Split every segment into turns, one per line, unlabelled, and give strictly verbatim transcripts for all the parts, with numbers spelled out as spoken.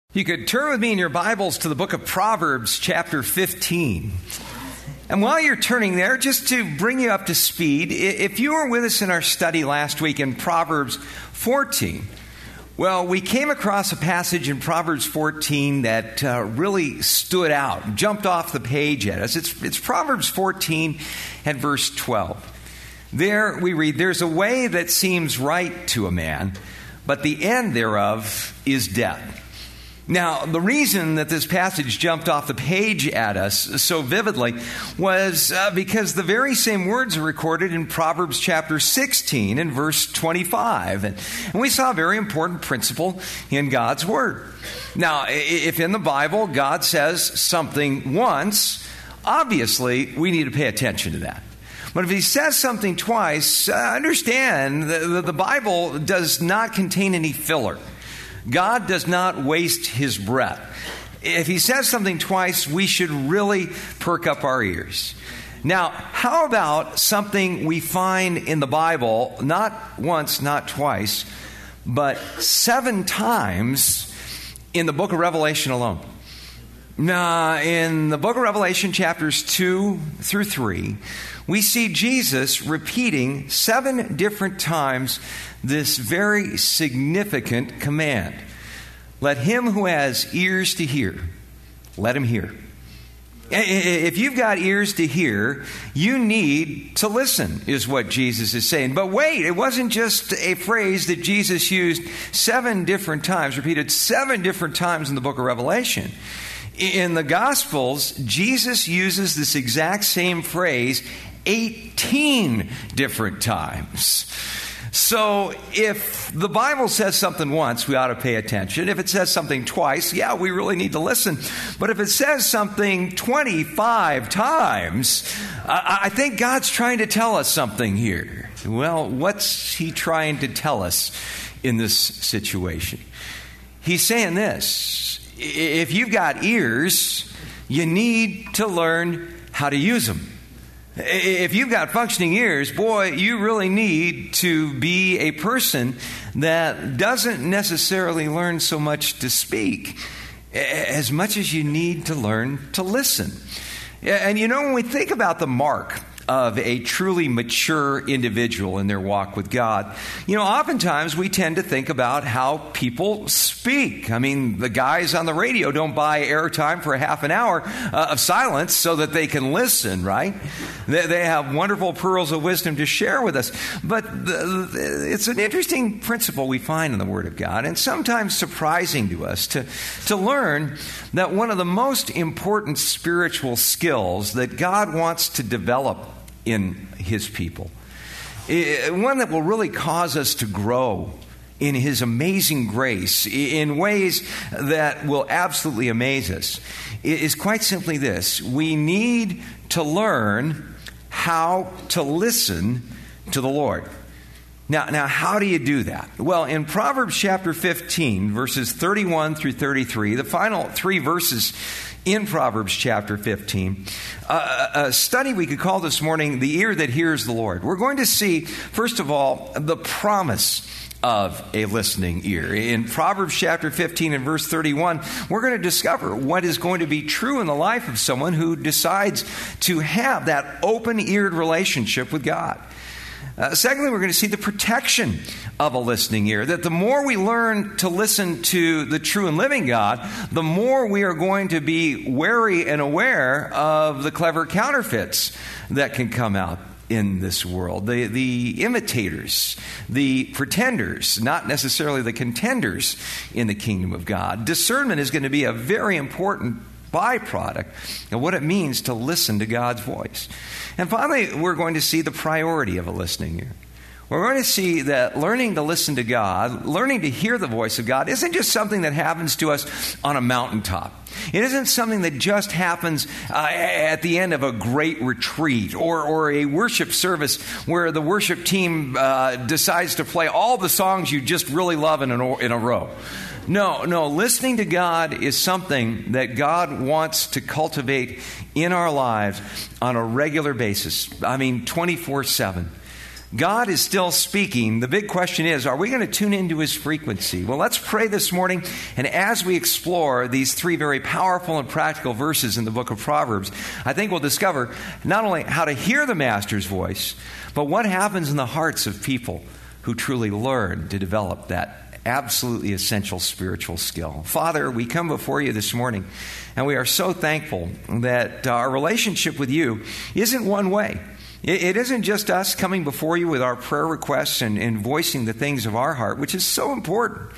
You could turn with me in your Bibles to the book of Proverbs, chapter fifteen. And while you're turning there, just to bring you up to speed, if you were with us in our study last week in Proverbs fourteen, well, we came across a passage in Proverbs fourteen that uh, really stood out, jumped off the page at us. It's, it's Proverbs fourteen and verse twelve. There we read, "There's a way that seems right to a man, but the end thereof is death." Now, the reason that this passage jumped off the page at us so vividly was uh, because the very same words are recorded in Proverbs chapter sixteen and verse twenty-five. And, and we saw a very important principle in God's Word. Now, if in the Bible God says something once, obviously we need to pay attention to that. But if he says something twice, uh, understand that the Bible does not contain any filler. God does not waste his breath. If he says something twice, we should really perk up our ears. Now, how about something we find in the Bible, not once, not twice, but seven times in the book of Revelation alone? Now, in the book of Revelation, chapters two through three, we see Jesus repeating seven different times this very significant command. Let him who has ears to hear, let him hear. If you've got ears to hear, you need to listen, is what Jesus is saying. But wait, it wasn't just a phrase that Jesus used seven different times, repeated seven different times in the book of Revelation. In the Gospels, Jesus uses this exact same phrase eighteen different times. So if the Bible says something once, we ought to pay attention. If it says something twice, yeah, we really need to listen. But if it says something twenty-five times, I think God's trying to tell us something here. Well, what's he trying to tell us in this situation? He's saying this: if you've got ears, you need to learn how to use them. If you've got functioning ears, boy, you really need to be a person that doesn't necessarily learn so much to speak as much as you need to learn to listen. And you know, when we think about the mark of a truly mature individual in their walk with God, you know, oftentimes we tend to think about how people speak. I mean, the guys on the radio don't buy airtime for a half an hour uh, of silence so that they can listen, right? They, they have wonderful pearls of wisdom to share with us. But the, the, it's an interesting principle we find in the Word of God, and sometimes surprising to us to, to learn that one of the most important spiritual skills that God wants to develop in his people, one that will really cause us to grow in his amazing grace in ways that will absolutely amaze us, is quite simply this: we need to learn how to listen to the Lord. Now, now, how do you do that? Well, in Proverbs chapter fifteen, verses thirty-one through thirty-three, the final three verses in Proverbs chapter fifteen, uh, a study we could call this morning, "The Ear That Hears the Lord." We're going to see, first of all, the promise of a listening ear. In Proverbs chapter fifteen and verse thirty-one, we're going to discover what is going to be true in the life of someone who decides to have that open-eared relationship with God. Uh, secondly, we're going to see the protection of a listening ear, that the more we learn to listen to the true and living God, the more we are going to be wary and aware of the clever counterfeits that can come out in this world. The, the imitators, the pretenders, not necessarily the contenders in the kingdom of God. Discernment is going to be a very important byproduct of what it means to listen to God's voice. And finally, we're going to see the priority of a listening ear. We're going to see that learning to listen to God, learning to hear the voice of God, isn't just something that happens to us on a mountaintop. It isn't something that just happens uh, at the end of a great retreat or, or a worship service where the worship team uh, decides to play all the songs you just really love in a, in a row. No, no, listening to God is something that God wants to cultivate in our lives on a regular basis. I mean, twenty-four seven. God is still speaking. The big question is, are we going to tune into his frequency? Well, let's pray this morning. And as we explore these three very powerful and practical verses in the book of Proverbs, I think we'll discover not only how to hear the Master's voice, but what happens in the hearts of people who truly learn to develop that absolutely essential spiritual skill. Father, we come before you this morning, and we are so thankful that our relationship with you isn't one way. It isn't just us coming before you with our prayer requests and, and voicing the things of our heart, which is so important.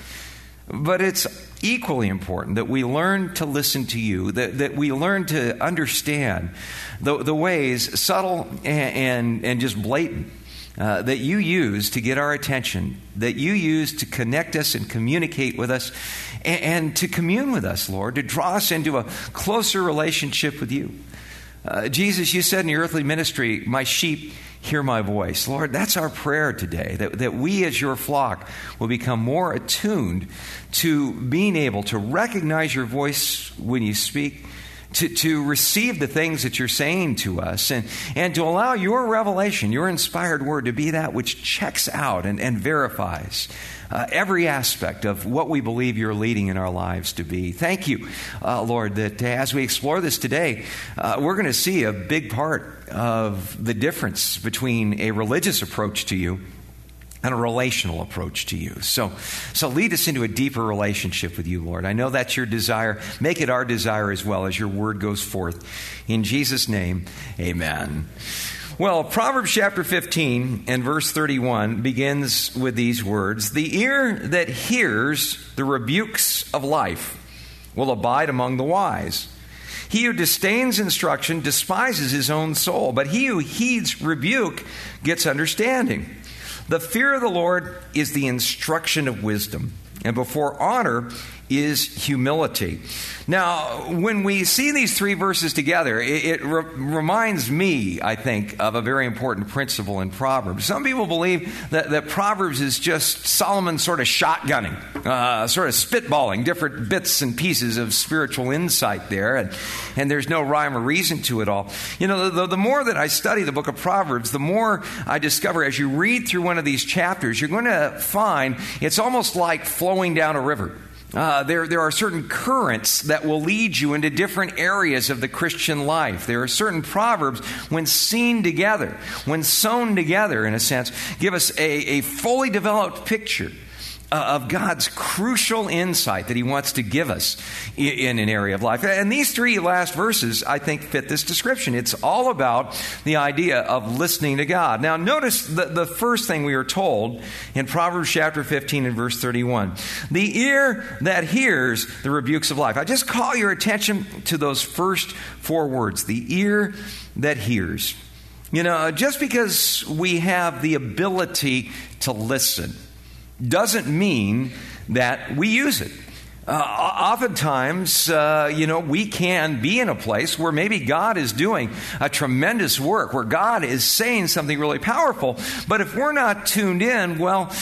But it's equally important that we learn to listen to you, that, that we learn to understand the, the ways, subtle and, and, and just blatant, uh, that you use to get our attention, that you use to connect us and communicate with us, and, and to commune with us, Lord, to draw us into a closer relationship with you. Uh, Jesus, you said in your earthly ministry, my sheep hear my voice. Lord, that's our prayer today, that, that we as your flock will become more attuned to being able to recognize your voice when you speak, to, to receive the things that you're saying to us, and, and to allow your revelation, your inspired word, to be that which checks out and, and verifies Uh, every aspect of what we believe you're leading in our lives to be. Thank you, uh, Lord, that as we explore this today, uh, we're going to see a big part of the difference between a religious approach to you and a relational approach to you. So, so lead us into a deeper relationship with you, Lord. I know that's your desire. Make it our desire as well as your word goes forth. In Jesus' name, amen. Well, Proverbs chapter fifteen and verse thirty-one begins with these words: "The ear that hears the rebukes of life will abide among the wise. He who disdains instruction despises his own soul, but he who heeds rebuke gets understanding. The fear of the Lord is the instruction of wisdom, and before honor is humility." Now, when we see these three verses together, it, it re- reminds me, I think, of a very important principle in Proverbs. Some people believe that, that Proverbs is just Solomon sort of shotgunning, uh, sort of spitballing different bits and pieces of spiritual insight there, and, and there's no rhyme or reason to it all. You know, the, the more that I study the book of Proverbs, the more I discover as you read through one of these chapters, you're going to find it's almost like flowing down a river. Uh, there, there are certain currents that will lead you into different areas of the Christian life. There are certain proverbs, when seen together, when sewn together, in a sense, give us a, a fully developed picture of God's crucial insight that he wants to give us in an area of life. And these three last verses, I think, fit this description. It's all about the idea of listening to God. Now, notice the, the first thing we are told in Proverbs chapter fifteen and verse thirty-one. The ear that hears the rebukes of life. I just call your attention to those first four words. The ear that hears. You know, just because we have the ability to listen doesn't mean that we use it. Uh, oftentimes, uh, you know, we can be in a place where maybe God is doing a tremendous work, where God is saying something really powerful, but if we're not tuned in, well,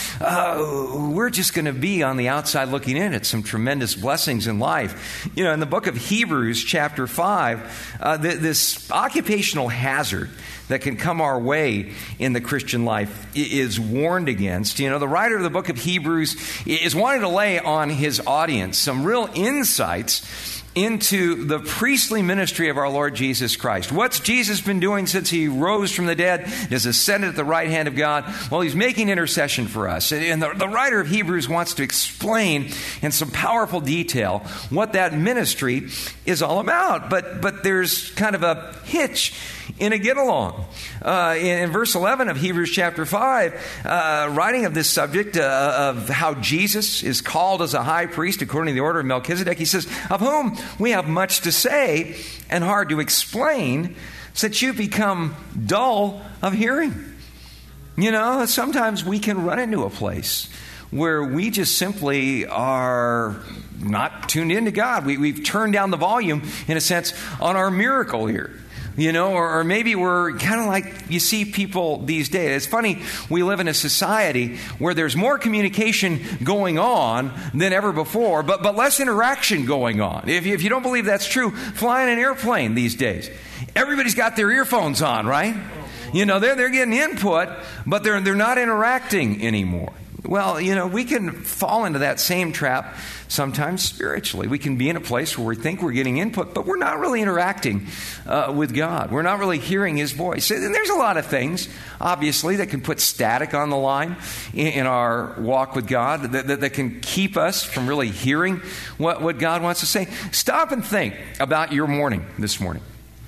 uh, we're just going to be on the outside looking in at some tremendous blessings in life. You know, in the book of Hebrews, chapter five, uh, th- this occupational hazard that can come our way in the Christian life is warned against. You know, the writer of the book of Hebrews is wanting to lay on his audience some real insights into the priestly ministry of our Lord Jesus Christ. What's Jesus been doing since he rose from the dead, is ascended at the right hand of God? Well, he's making intercession for us. And the, the writer of Hebrews wants to explain in some powerful detail what that ministry is all about. But, but there's kind of a hitch in a get-along. Uh, in, in verse eleven of Hebrews chapter five, uh, writing of this subject uh, of how Jesus is called as a high priest according to the order of Melchizedek, he says, "Of whom we have much to say and hard to explain, since you become dull of hearing." You know, sometimes we can run into a place where we just simply are not tuned into God. We, we've turned down the volume, in a sense, on our miracle here. You know, or, or maybe we're kind of like you see people these days. It's funny, we live in a society where there's more communication going on than ever before, but, but less interaction going on. If you, if you don't believe that's true, fly in an airplane these days. Everybody's got their earphones on, right? You know, they're, they're getting input, but they're, they're not interacting anymore. Well, you know, we can fall into that same trap sometimes spiritually. We can be in a place where we think we're getting input, but we're not really interacting uh, with God. We're not really hearing His voice. And there's a lot of things, obviously, that can put static on the line in, in our walk with God, that, that, that can keep us from really hearing what, what God wants to say. Stop and think about your morning this morning.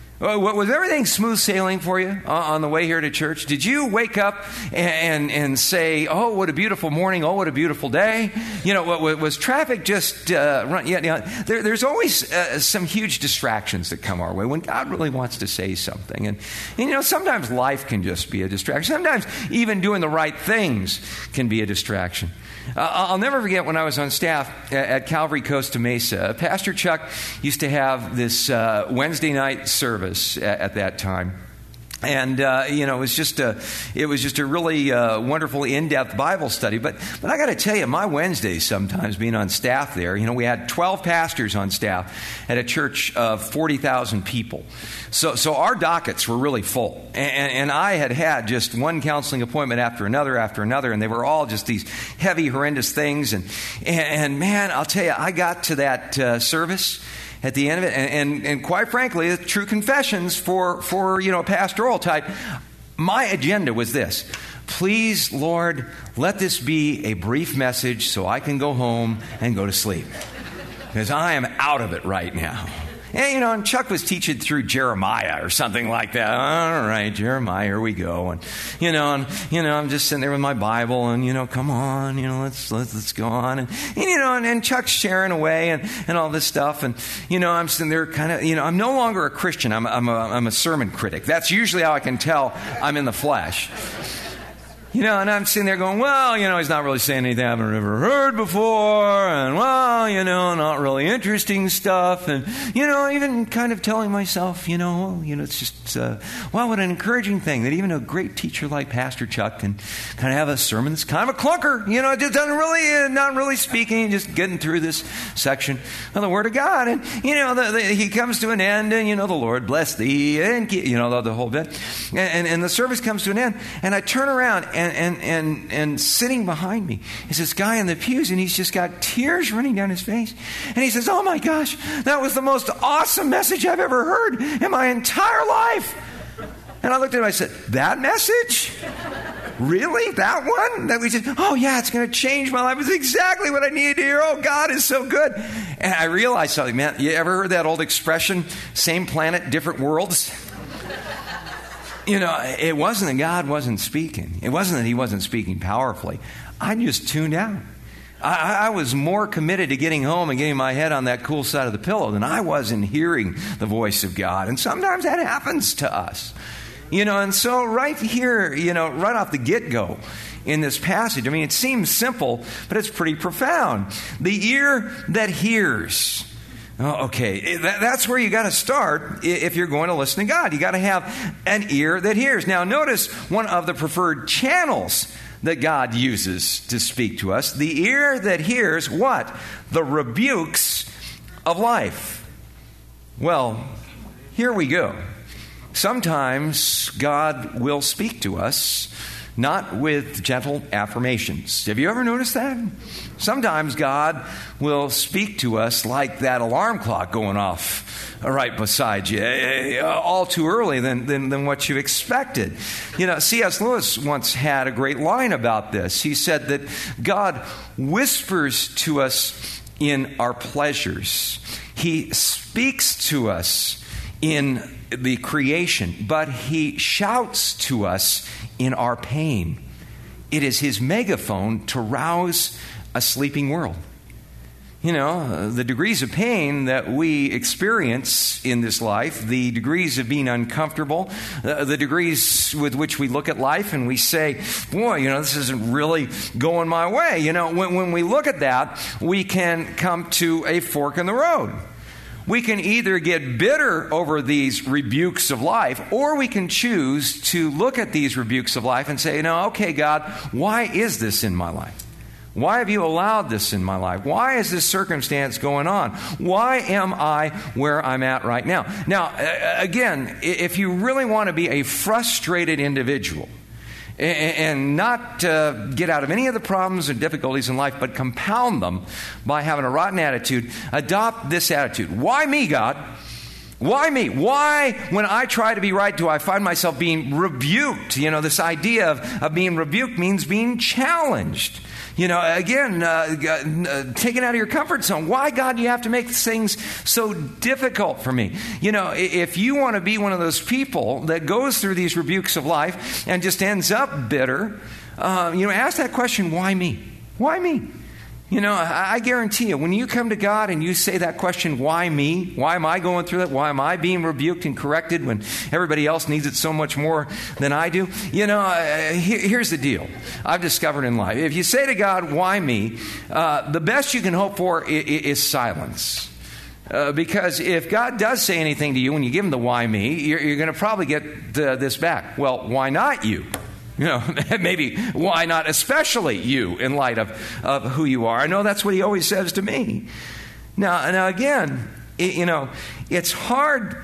Was everything smooth sailing for you on the way here to church? Did you wake up and, and and say, "Oh, what a beautiful morning! Oh, what a beautiful day"? You know, was traffic just uh, run? Yeah, yeah. There, there's always uh, some huge distractions that come our way when God really wants to say something, and, and you know, sometimes life can just be a distraction. Sometimes even doing the right things can be a distraction. Uh, I'll never forget when I was on staff at Calvary Costa Mesa. Pastor Chuck used to have this uh, Wednesday night service at, at that time. And, uh, you know, it was just a, it was just a really uh, wonderful in-depth Bible study. But, but I got to tell you, my Wednesdays sometimes being on staff there, you know, we had twelve pastors on staff at a church of forty thousand people. So, so our dockets were really full. And, and I had had just one counseling appointment after another after another, and they were all just these heavy, horrendous things. And, and, and man, I'll tell you, I got to that uh, service at the end of it, and, and, and quite frankly, true confessions for, for, you know, pastoral type, my agenda was this. Please, Lord, let this be a brief message so I can go home and go to sleep. Because I am out of it right now. And, you know, and Chuck was teaching through Jeremiah or something like that. All right, Jeremiah, here we go. And, you know, and, you know, I'm just sitting there with my Bible and, you know, come on, you know, let's, let's, let's go on. And, and you know, and, and Chuck's sharing away and, and all this stuff. And, you know, I'm sitting there kind of, you know, I'm no longer a Christian. I'm, I'm a, I'm a sermon critic. That's usually how I can tell I'm in the flesh. You know, and I'm sitting there going, well, you know, he's not really saying anything I haven't ever heard before, and, well, you know, not really interesting stuff, and, you know, even kind of telling myself, you know, well, you know, it's just, uh, wow, what an encouraging thing that even a great teacher like Pastor Chuck can kind of have a sermon that's kind of a clunker, you know, it just doesn't really, uh, not really speaking, just getting through this section of the Word of God, and, you know, the, the, he comes to an end, and, you know, the Lord bless thee, and, you know, the, the whole bit, and, and, and the service comes to an end, and I turn around, and And, and and and sitting behind me is this guy in the pews, and he's just got tears running down his face. And he says, "Oh my gosh, that was the most awesome message I've ever heard in my entire life." And I looked at him, I said, "That message? Really? That one? That we just, oh yeah, it's going to change my life. It's exactly what I needed to hear. Oh, God is so good." And I realized something, man. You ever heard that old expression, same planet, different worlds? You know, it wasn't that God wasn't speaking. It wasn't that He wasn't speaking powerfully. I just tuned out. I, I was more committed to getting home and getting my head on that cool side of the pillow than I was in hearing the voice of God. And sometimes that happens to us. You know, and so right here, you know, right off the get-go in this passage, I mean, it seems simple, but it's pretty profound. The ear that hears. Oh, okay, that, that's where you got to start if you're going to listen to God. You got to have an ear that hears. Now, notice one of the preferred channels that God uses to speak to us. The ear that hears what? The rebukes of life. Well, here we go. Sometimes God will speak to us not with gentle affirmations. Have you ever noticed that? Sometimes God will speak to us like that alarm clock going off right beside you, all too early than, than, than what you expected. You know, C S Lewis once had a great line about this. He said that God whispers to us in our pleasures. He speaks to us in the creation, but He shouts to us in our pain. It is His megaphone to rouse a sleeping world. You know, the degrees of pain that we experience in this life, the degrees of being uncomfortable, uh, the degrees with which we look at life and we say, boy, you know, this isn't really going my way. You know, when, when we look at that, we can come to a fork in the road. We can either get bitter over these rebukes of life, or we can choose to look at these rebukes of life and say, no, okay, God, why is this in my life? Why have you allowed this in my life? Why is this circumstance going on? Why am I where I'm at right now? Now, again, if you really want to be a frustrated individual and not uh, get out of any of the problems and difficulties in life, but compound them by having a rotten attitude, adopt this attitude. Why me, God? Why me? Why, when I try to be right, do I find myself being rebuked? You know, this idea of, of being rebuked means being challenged. You know, again, uh, uh, taken out of your comfort zone. Why, God, do you have to make things so difficult for me? You know, if you want to be one of those people that goes through these rebukes of life and just ends up bitter, uh, you know, ask that question, why me? Why me? You know, I guarantee you, when you come to God and you say that question, why me? Why am I going through that? Why am I being rebuked and corrected when everybody else needs it so much more than I do? You know, uh, here, here's the deal I've discovered in life. If you say to God, why me? Uh, the best you can hope for is, is silence. Uh, because if God does say anything to you when you give him the why me, you're, you're going to probably get the, this back. Well, why not you? You know, maybe why not especially you in light of, of who you are? I know that's what he always says to me. Now, now again, it, you know, it's hard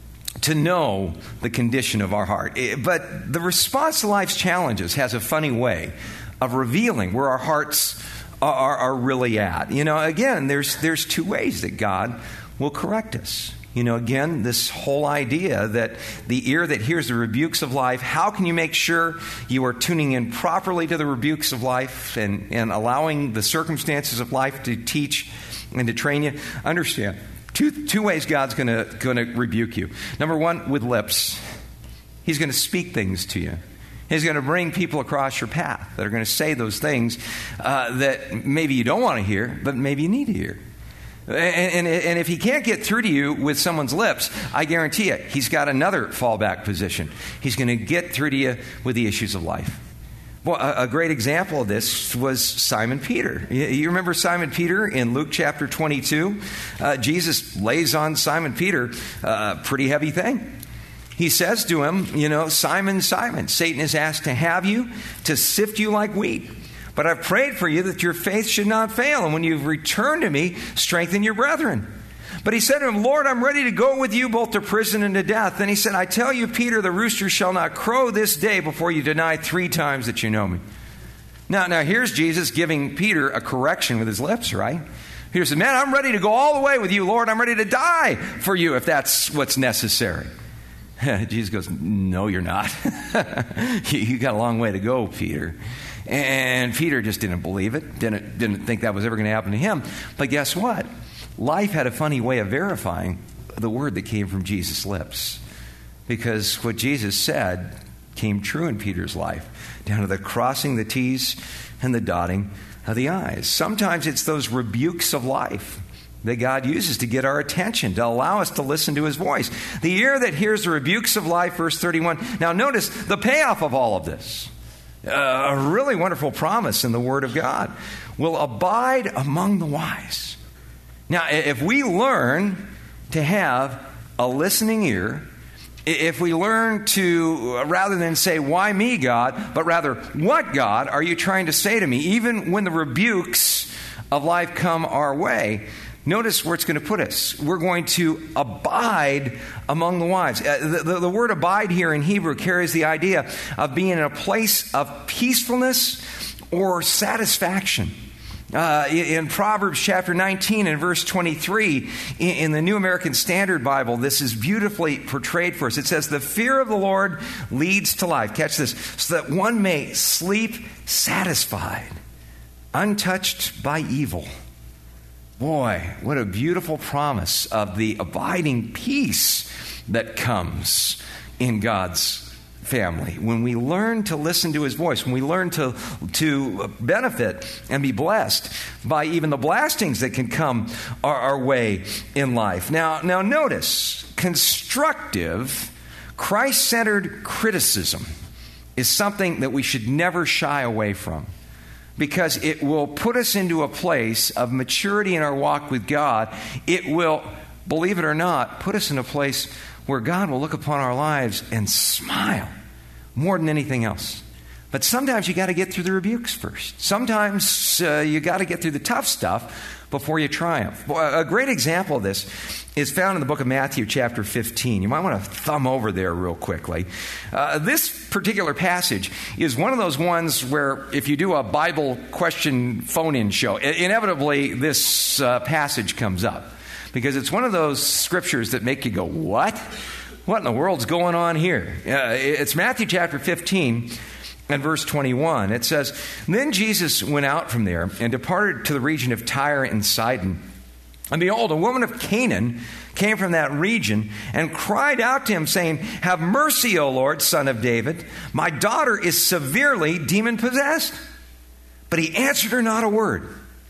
to know the condition of our heart. It, but the response to life's challenges has a funny way of revealing where our hearts are, are, are really at. You know, again, there's there's two ways that God will correct us. You know, again, this whole idea that the ear that hears the rebukes of life, how can you make sure you are tuning in properly to the rebukes of life and, and allowing the circumstances of life to teach and to train you? Understand, two two ways God's going to going to rebuke you. Number one, with lips. He's going to speak things to you. He's going to bring people across your path that are going to say those things uh, that maybe you don't want to hear, but maybe you need to hear. And, and, and if he can't get through to you with someone's lips, I guarantee you, he's got another fallback position. He's going to get through to you with the issues of life. Well, a, a great example of this was Simon Peter. You, you remember Simon Peter in Luke chapter twenty-two? Uh, Jesus lays on Simon Peter a pretty heavy thing. He says to him, you know, Simon, Simon, Satan has asked to have you, to sift you like wheat. But I've prayed for you that your faith should not fail. And when you've returned to me, strengthen your brethren. But he said to him, Lord, I'm ready to go with you both to prison and to death. Then he said, I tell you, Peter, the rooster shall not crow this day before you deny three times that you know me. Now, now here's Jesus giving Peter a correction with his lips, right? Peter said, man, I'm ready to go all the way with you, Lord. I'm ready to die for you if that's what's necessary. Jesus goes, no, you're not. you, you got a long way to go, Peter. And Peter just didn't believe it, didn't, didn't think that was ever going to happen to him. But guess what? Life had a funny way of verifying the word that came from Jesus' lips. Because what Jesus said came true in Peter's life, down to the crossing the T's and the dotting of the I's. Sometimes it's those rebukes of life that God uses to get our attention, to allow us to listen to his voice. The ear that hears the rebukes of life, verse thirty-one. Now notice the payoff of all of this. Uh, a really wonderful promise in the Word of God. Will abide among the wise. Now, if we learn to have a listening ear, if we learn to, rather than say, why me, God, but rather, what, God, are you trying to say to me, even when the rebukes of life come our way, notice where it's going to put us. We're going to abide among the wise. Uh, the, the, the word abide here in Hebrew carries the idea of being in a place of peacefulness or satisfaction. Uh, in Proverbs chapter nineteen and verse twenty-three, in, in the New American Standard Bible, this is beautifully portrayed for us. It says, the fear of the Lord leads to life. Catch this. So that one may sleep satisfied, untouched by evil. Boy, what a beautiful promise of the abiding peace that comes in God's family. When we learn to listen to his voice, when we learn to, to benefit and be blessed by even the blastings that can come our, our way in life. Now, now notice, constructive, Christ-centered criticism is something that we should never shy away from. Because it will put us into a place of maturity in our walk with God. It will, believe it or not, put us in a place where God will look upon our lives and smile more than anything else. But sometimes you got to get through the rebukes first. Sometimes uh, you got to get through the tough stuff before you triumph. A great example of this is found in the book of Matthew chapter fifteen. You might want to thumb over there real quickly. Uh, this particular passage is one of those ones where if you do a Bible question phone-in show, inevitably this uh, passage comes up. Because it's one of those scriptures that make you go, what? What in the world's going on here? Uh, it's Matthew chapter fifteen. And verse twenty-one, it says, Then Jesus went out from there and departed to the region of Tyre and Sidon. And behold, a woman of Canaan came from that region and cried out to him, saying, Have mercy, O Lord, Son of David. My daughter is severely demon-possessed. But he answered her not a word.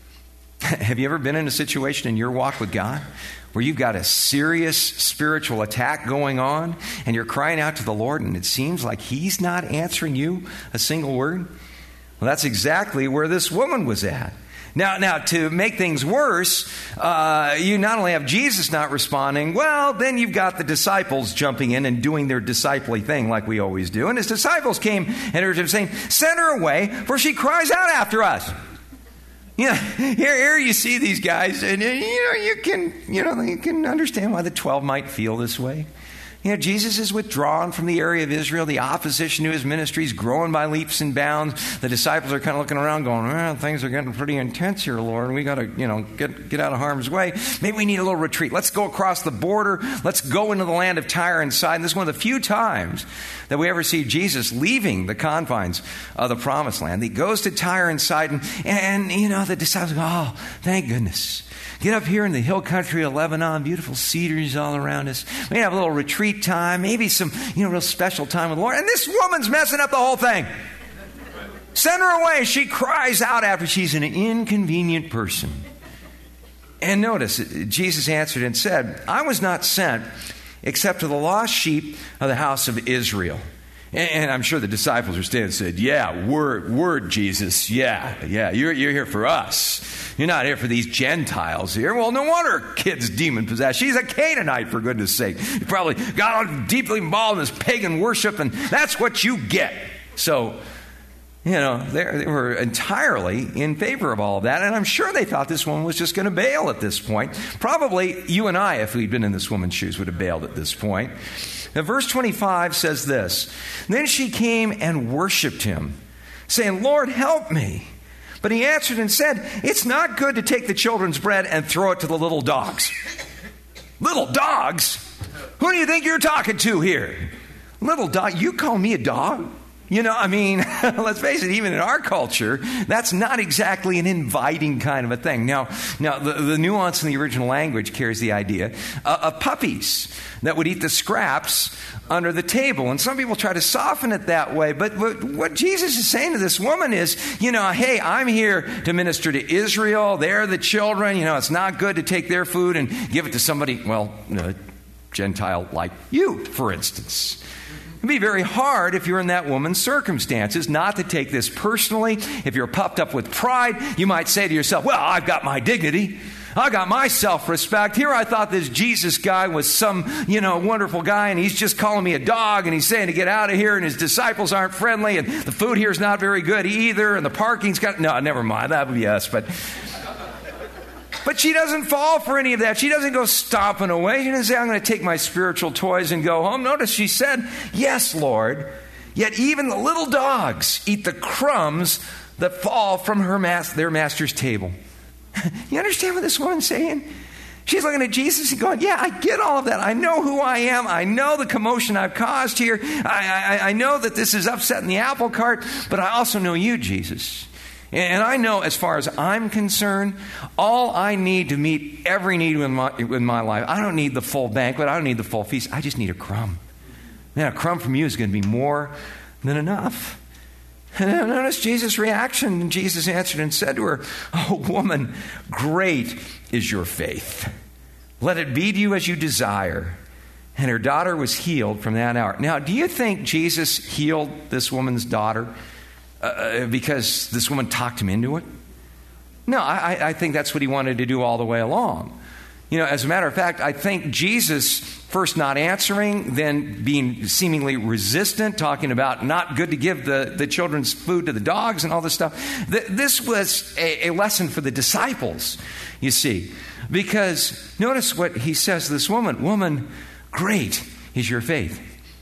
Have you ever been in a situation in your walk with God where you've got a serious spiritual attack going on and you're crying out to the Lord and it seems like He's not answering you a single word? Well, that's exactly where this woman was at. Now, now to make things worse, uh, you not only have Jesus not responding, well, then you've got the disciples jumping in and doing their disciple-y thing like we always do. And his disciples came and heard him saying, Send her away, for she cries out after us. You know, here, here you see these guys, and you know you can, you know, you can understand why the twelve might feel this way. You know, Jesus is withdrawn from the area of Israel. The opposition to his ministry is growing by leaps and bounds. The disciples are kind of looking around, going, "Well, things are getting pretty intense here, Lord. We got to, you know, get get out of harm's way. Maybe we need a little retreat. Let's go across the border. Let's go into the land of Tyre and Sidon." This is one of the few times that we ever see Jesus leaving the confines of the Promised Land. He goes to Tyre and Sidon, and, you know, the disciples go, "Oh, thank goodness. Get up here in the hill country of Lebanon, beautiful cedars all around us. We have a little retreat time, maybe some, you know, real special time with the Lord." And this woman's messing up the whole thing. Send her away. She cries out after she's an inconvenient person. And notice, Jesus answered and said, "I was not sent except to the lost sheep of the house of Israel." And I'm sure the disciples are standing and said, "Yeah, word, word, Jesus. Yeah, yeah, you're, you're here for us. You're not here for these Gentiles here." Well, no wonder her kid's demon-possessed. She's a Canaanite, for goodness sake. You probably got deeply involved in this pagan worship, and that's what you get. So, you know, they were entirely in favor of all of that. And I'm sure they thought this woman was just going to bail at this point. Probably you and I, if we'd been in this woman's shoes, would have bailed at this point. Now, verse twenty-five says this, "Then she came and worshipped him, saying, 'Lord, help me.' But he answered and said, 'It's not good to take the children's bread and throw it to the little dogs.'" Little dogs? Who do you think you're talking to here? Little dog? You call me a dog? You know, I mean, let's face it, even in our culture, that's not exactly an inviting kind of a thing. Now, now the, the nuance in the original language carries the idea uh, of puppies that would eat the scraps under the table. And some people try to soften it that way. But what, what Jesus is saying to this woman is, you know, hey, I'm here to minister to Israel. They're the children. You know, it's not good to take their food and give it to somebody, well, a Gentile like you, for instance. It'd be very hard if you're in that woman's circumstances not to take this personally. If you're puffed up with pride, you might say to yourself, "Well, I've got my dignity. I've got my self-respect. Here I thought this Jesus guy was some, you know, wonderful guy, and he's just calling me a dog, and he's saying to get out of here, and his disciples aren't friendly, and the food here is not very good either, and the parking's got..." No, never mind. That would be us, but... But she doesn't fall for any of that. She doesn't go stomping away. She doesn't say, "I'm going to take my spiritual toys and go home." Notice she said, "Yes, Lord, yet even the little dogs eat the crumbs that fall from her mas- their master's table." You understand what this woman's saying? She's looking at Jesus and going, "Yeah, I get all of that. I know who I am. I know the commotion I've caused here. I, I, I know that this is upsetting the apple cart, but I also know you, Jesus. And I know, as far as I'm concerned, all I need to meet every need in my, in my life, I don't need the full banquet. I don't need the full feast. I just need a crumb. Man, a crumb from you is going to be more than enough." And notice Jesus' reaction. And Jesus answered and said to her, "Oh, woman, great is your faith. Let it be to you as you desire." And her daughter was healed from that hour. Now, do you think Jesus healed this woman's daughter Uh, because this woman talked him into it? No, I, I think that's what he wanted to do all the way along. You know, as a matter of fact, I think Jesus first not answering, then being seemingly resistant, talking about not good to give the, the children's food to the dogs and all this stuff. Th- this was a, a lesson for the disciples, you see. Because notice what he says to this woman. Woman, great is your faith.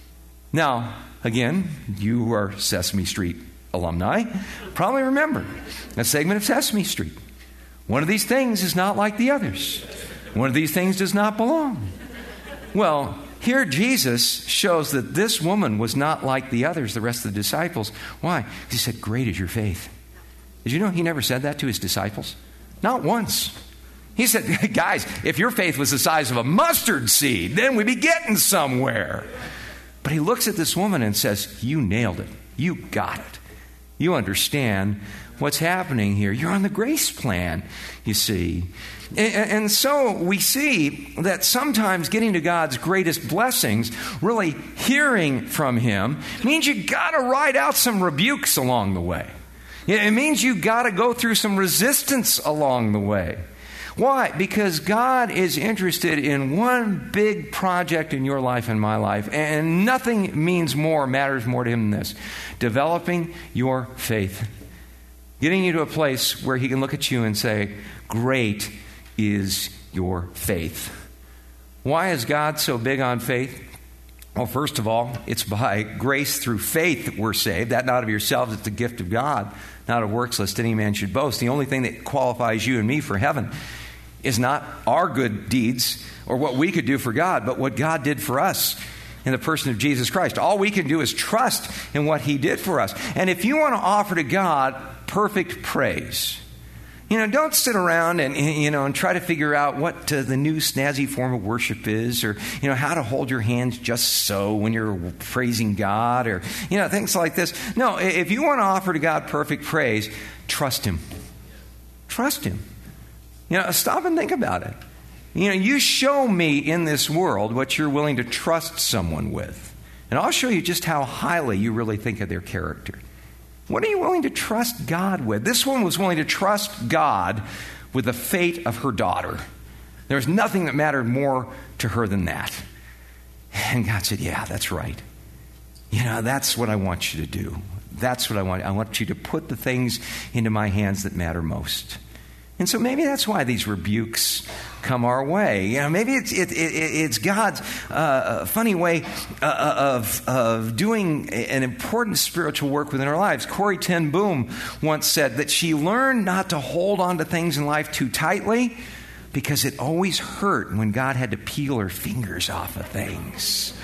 Now, again, you who are Sesame Street alumni probably remember a segment of Sesame Street. One of these things is not like the others. One of these things does not belong. Well, here Jesus shows that this woman was not like the others, the rest of the disciples. Why? He said, great is your faith. Did you know he never said that to his disciples? Not once. He said, guys, if your faith was the size of a mustard seed, then we'd be getting somewhere. But he looks at this woman and says, you nailed it. You got it. You understand what's happening here. You're on the grace plan, you see. And, and so we see that sometimes getting to God's greatest blessings, really hearing from him, means you got to ride out some rebukes along the way. It means you got to go through some resistance along the way. Why? Because God is interested in one big project in your life and my life, and nothing means more, matters more to him than this: developing your faith. Getting you to a place where he can look at you and say, great is your faith. Why is God so big on faith? Well, first of all, it's by grace through faith that we're saved. That not of yourselves, it's the gift of God, not of works, lest any man should boast. The only thing that qualifies you and me for heaven is not our good deeds or what we could do for God, but what God did for us in the person of Jesus Christ. All we can do is trust in what he did for us. And if you want to offer to God perfect praise, you know, don't sit around and, you know, and try to figure out what uh, the new snazzy form of worship is, or, you know, how to hold your hands just so when you're praising God, or, you know, things like this. No, if you want to offer to God perfect praise, trust him. Trust him. You know, stop and think about it. You know, you show me in this world what you're willing to trust someone with, and I'll show you just how highly you really think of their character. What are you willing to trust God with? This woman was willing to trust God with the fate of her daughter. There was nothing that mattered more to her than that. And God said, yeah, that's right. You know, that's what I want you to do. That's what I want. I want you to put the things into my hands that matter most. And so maybe that's why these rebukes come our way. You know, maybe it's it, it, it's God's uh, funny way uh, of of doing an important spiritual work within our lives. Corrie ten Boom once said that she learned not to hold on to things in life too tightly because it always hurt when God had to peel her fingers off of things.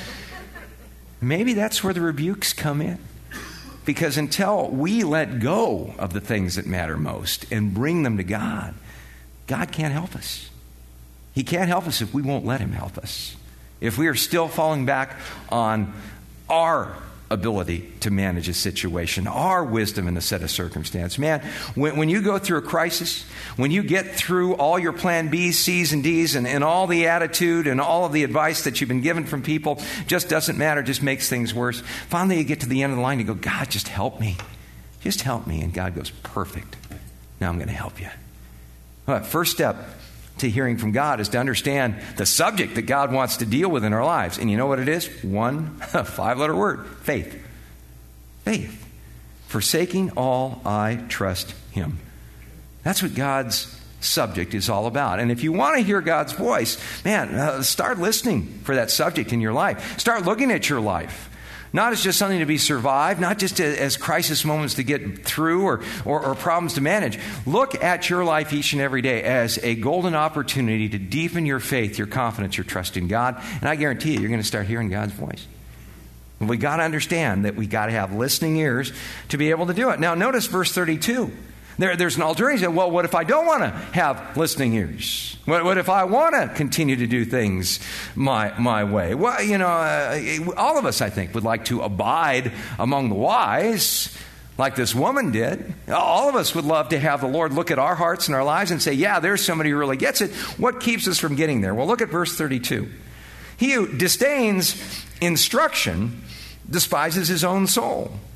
Maybe that's where the rebukes come in. Because until we let go of the things that matter most and bring them to God, God can't help us. He can't help us if we won't let him help us. If we are still falling back on our ability to manage a situation, our wisdom in a set of circumstance. Man, when, when you go through a crisis, when you get through all your plan B's, C's, and D's, and, and all the attitude and all of the advice that you've been given from people just doesn't matter, just makes things worse. Finally, you get to the end of the line and you go, God, just help me. Just help me. And God goes, perfect. Now I'm going to help you. Well, first step to hearing from God is to understand the subject that God wants to deal with in our lives. And you know what it is? One five-letter word: faith. Faith. Forsaking all, I trust him. That's what God's subject is all about. And if you want to hear God's voice, man, uh, start listening for that subject in your life. Start looking at your life. Not as just something to be survived, not just as crisis moments to get through or, or, or problems to manage. Look at your life each and every day as a golden opportunity to deepen your faith, your confidence, your trust in God. And I guarantee you, you're going to start hearing God's voice. We got to understand that we got to have listening ears to be able to do it. Now, notice verse thirty-two. There, there's an alternative. Well, what if I don't want to have listening ears? What, what if I want to continue to do things my my way? Well, you know, uh, all of us, I think, would like to abide among the wise, like this woman did. All of us would love to have the Lord look at our hearts and our lives and say, yeah, there's somebody who really gets it. What keeps us from getting there? Well, look at verse thirty-two. He who disdains instruction despises his own soul,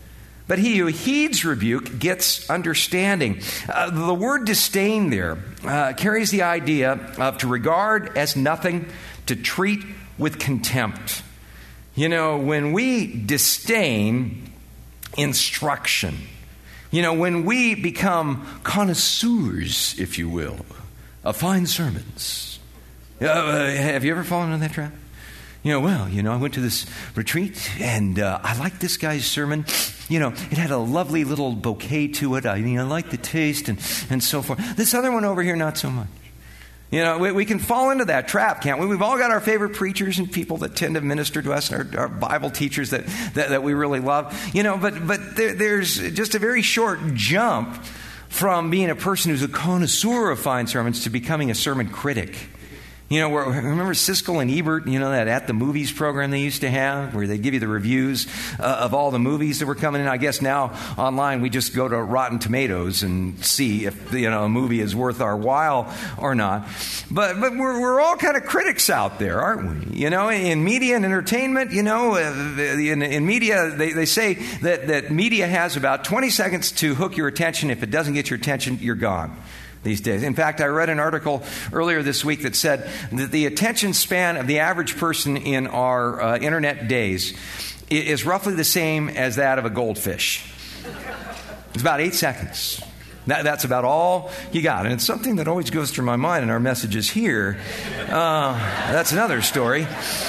But he who heeds rebuke gets understanding. Uh, the word disdain there uh, carries the idea of to regard as nothing, to treat with contempt. You know, when we disdain instruction, you know, when we become connoisseurs, if you will, of fine sermons. Uh, have you ever fallen into that trap? You know, well, you know, I went to this retreat and uh, I liked this guy's sermon. You know, it had a lovely little bouquet to it. I mean, I liked the taste and, and so forth. This other one over here, not so much. You know, we, we can fall into that trap, can't we? We've all got our favorite preachers and people that tend to minister to us, and our, our Bible teachers that, that, that we really love. You know, but, but there, there's just a very short jump from being a person who's a connoisseur of fine sermons to becoming a sermon critic. You know, where, remember Siskel and Ebert, you know, that At the Movies program they used to have, where they give you the reviews uh, of all the movies that were coming in. I guess now online we just go to Rotten Tomatoes and see if, you know, a movie is worth our while or not. But but we're we're all kind of critics out there, aren't we? You know, in media and entertainment, you know, in, in media, they, they say that, that media has about twenty seconds to hook your attention. If it doesn't get your attention, you're gone these days. In fact, I read an article earlier this week that said that the attention span of the average person in our uh, internet days is roughly the same as that of a goldfish. It's about eight seconds. That, that's about all you got. And it's something that always goes through my mind in our messages here. Uh, that's another story.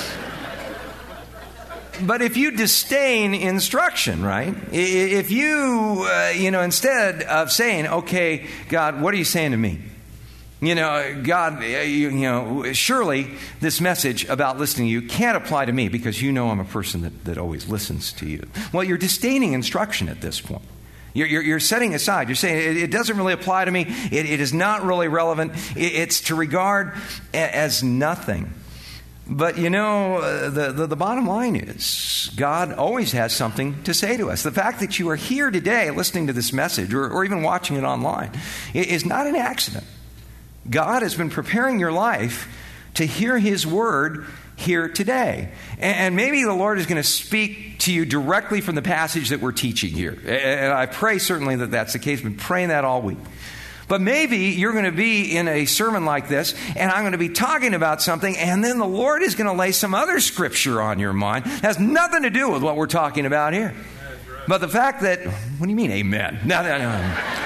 But if you disdain instruction, right? If you, uh, you know, instead of saying, okay, God, what are you saying to me? You know, God, you, you know, surely this message about listening to you can't apply to me because you know I'm a person that, that always listens to you. Well, you're disdaining instruction at this point. You're, you're, you're setting aside. You're saying it, it doesn't really apply to me. It, it is not really relevant. It, it's to regard a, as nothing. But, you know, uh, the, the, the bottom line is God always has something to say to us. The fact that you are here today listening to this message or, or even watching it online is not an accident. God has been preparing your life to hear His word here today. And, and maybe the Lord is going to speak to you directly from the passage that we're teaching here. And I pray certainly that that's the case. I've been praying that all week. But maybe you're going to be in a sermon like this, and I'm going to be talking about something, and then the Lord is going to lay some other scripture on your mind. It has nothing to do with what we're talking about here. Right. But the fact that, what do you mean, amen? No, no, no.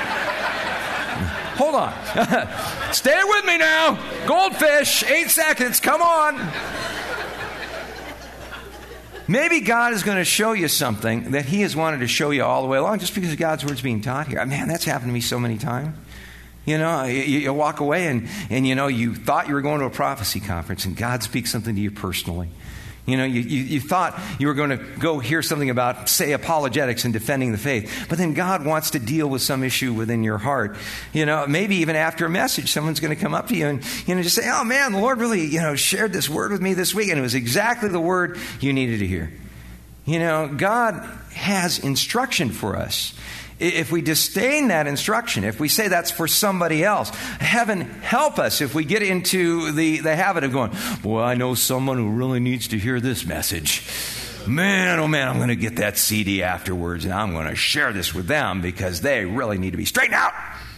Hold on. Stay with me now. Goldfish, eight seconds, come on. Maybe God is going to show you something that He has wanted to show you all the way along just because God's word's being taught here. Man, that's happened to me so many times. You know, you, you walk away and, and, you know, you thought you were going to a prophecy conference and God speaks something to you personally. You know, you, you, you thought you were going to go hear something about, say, apologetics and defending the faith. But then God wants to deal with some issue within your heart. You know, maybe even after a message, someone's going to come up to you and, you know, just say, oh, man, the Lord really, you know, shared this word with me this week. And it was exactly the word you needed to hear. You know, God has instruction for us. If we disdain that instruction, if we say that's for somebody else, heaven help us if we get into the, the habit of going, boy, I know someone who really needs to hear this message. Man, oh man, I'm going to get that C D afterwards and I'm going to share this with them because they really need to be straightened out.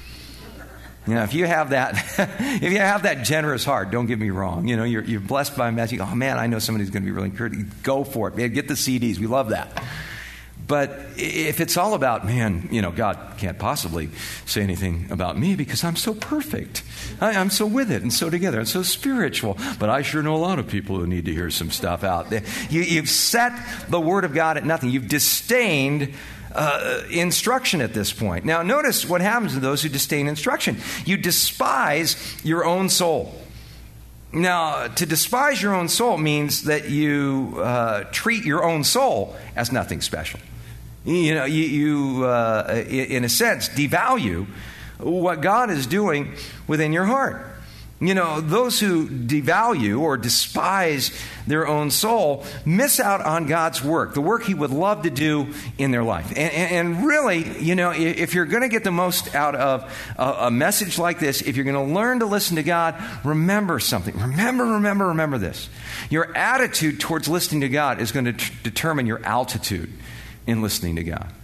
You know, if you have that, if you have that generous heart, don't get me wrong. You know, you're, you're blessed by a message. Oh man, I know somebody's going to be really encouraged. Go for it. Man, get the C Ds. We love that. But if it's all about, man, you know, God can't possibly say anything about me because I'm so perfect. I, I'm so with it and so together and so spiritual. But I sure know a lot of people who need to hear some stuff out. You, you've set the Word of God at nothing. You've disdained uh, instruction at this point. Now, notice what happens to those who disdain instruction. You despise your own soul. Now, to despise your own soul means that you uh, treat your own soul as nothing special. You know, you, you uh, in a sense, devalue what God is doing within your heart. You know, those who devalue or despise their own soul miss out on God's work, the work He would love to do in their life. And, and, and really, you know, if you're going to get the most out of a, a message like this, if you're going to learn to listen to God, remember something. Remember, remember, remember this. Your attitude towards listening to God is going to t- determine your altitude in listening to God.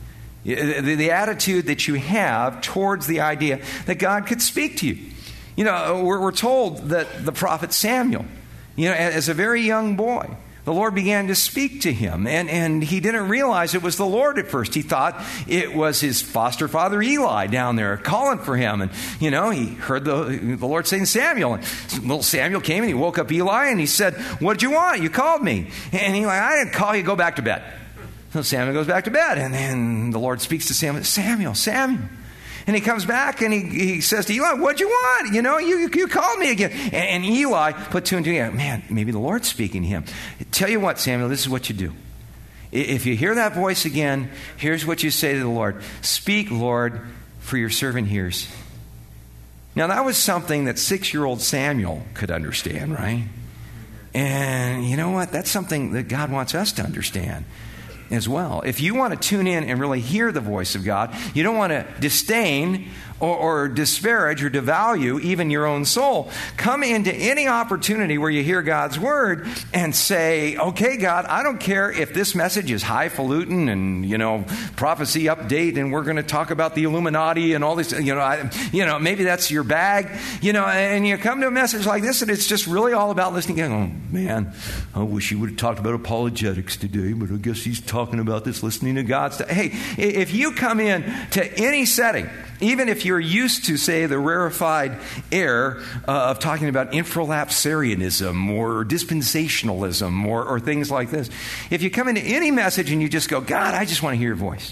The, the attitude that you have towards the idea that God could speak to you. You know, we're, we're told that the prophet Samuel, you know, as a very young boy, the Lord began to speak to him, and, and he didn't realize it was the Lord at first. He thought it was his foster father Eli down there calling for him. And, you know, he heard the, the Lord saying Samuel. And little Samuel came and he woke up Eli and he said, "What did you want? You called me." And Eli, "I didn't call you, go back to bed." So Samuel goes back to bed, and then the Lord speaks to Samuel, "Samuel, Samuel." And he comes back and he, he says to Eli, "What'd you want? You know, you, you called me again." And, and Eli put two and two together. Man, maybe the Lord's speaking to him. Tell you what, Samuel, this is what you do. If you hear that voice again, here's what you say to the Lord. "Speak, Lord, for your servant hears." Now, that was something that six-year-old Samuel could understand, right? And you know what? That's something that God wants us to understand as well. If you want to tune in and really hear the voice of God, you don't want to disdain or, or disparage or devalue even your own soul. Come into any opportunity where you hear God's word and say, "Okay, God, I don't care if this message is highfalutin and, you know, prophecy update, and we're going to talk about the Illuminati and all this, you know, I, you know, maybe that's your bag, you know," and you come to a message like this and it's just really all about listening. Oh man, I wish he would have talked about apologetics today, but I guess he's talking about this, listening to God stuff. Hey, if you come in to any setting, even if you're used to, say, the rarefied air uh, of talking about infralapsarianism or dispensationalism or, or things like this, if you come into any message and you just go, "God, I just want to hear your voice.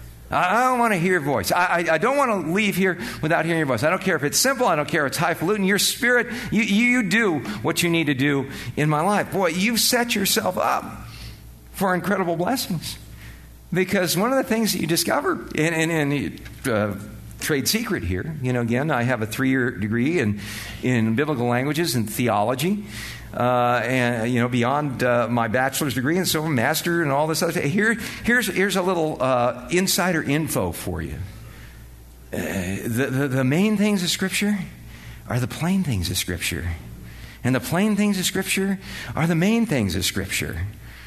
I don't want to hear your voice. I, I, I don't want to leave here without hearing your voice. I don't care if it's simple. I don't care if it's highfalutin. Your spirit, you, you do what you need to do in my life." Boy, you've set yourself up for incredible blessings. Because one of the things that you discover, and, and, and uh, trade secret here, you know, again, I have a three-year degree in, in biblical languages and theology, uh, and, you know, beyond uh, my bachelor's degree, and so a master and all this other stuff. Here, here's, here's a little uh, insider info for you. Uh, the, the, the main things of Scripture are the plain things of Scripture. And the plain things of Scripture are the main things of Scripture.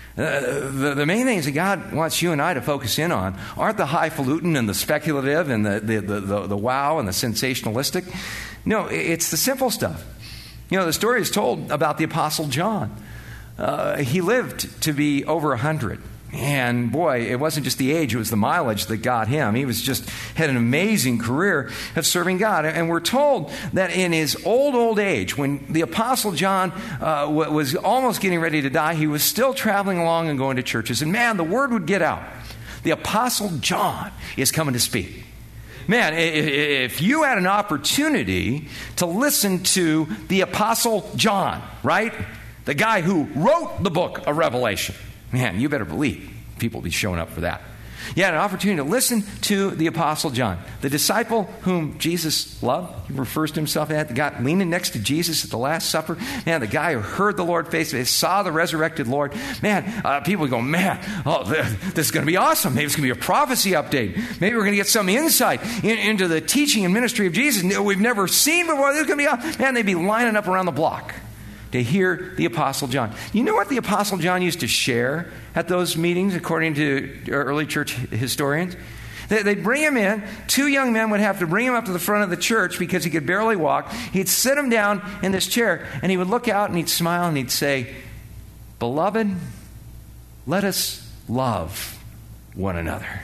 Uh, the, the main things that God wants you and I to focus in on aren't the highfalutin and the speculative and the, the, the, the, the wow and the sensationalistic. No, it's the simple stuff. You know, the story is told about the Apostle John. Uh, he lived to be over a hundred. And boy, it wasn't just the age, it was the mileage that got him. He was just had an amazing career of serving God. And we're told that in his old, old age, when the Apostle John uh, was almost getting ready to die, he was still traveling along and going to churches. And man, the word would get out. The Apostle John is coming to speak. Man, if you had an opportunity to listen to the Apostle John, right? The guy who wrote the book of Revelation. Man, you better believe people will be showing up for that. You had an opportunity to listen to the Apostle John, the disciple whom Jesus loved. He refers to himself as the guy leaning next to Jesus at the Last Supper. Man, the guy who heard the Lord face to face, saw the resurrected Lord. Man, uh, people go, man, oh, this is going to be awesome. Maybe it's going to be a prophecy update. Maybe we're going to get some insight in, into the teaching and ministry of Jesus we've never seen before. This is going to be awesome. Man, they'd be lining up around the block to hear the Apostle John. You know what the Apostle John used to share at those meetings, according to early church historians? They'd bring him in. Two young men would have to bring him up to the front of the church because he could barely walk. He'd sit him down in this chair, and he would look out and he'd smile and he'd say, "Beloved, let us love one another."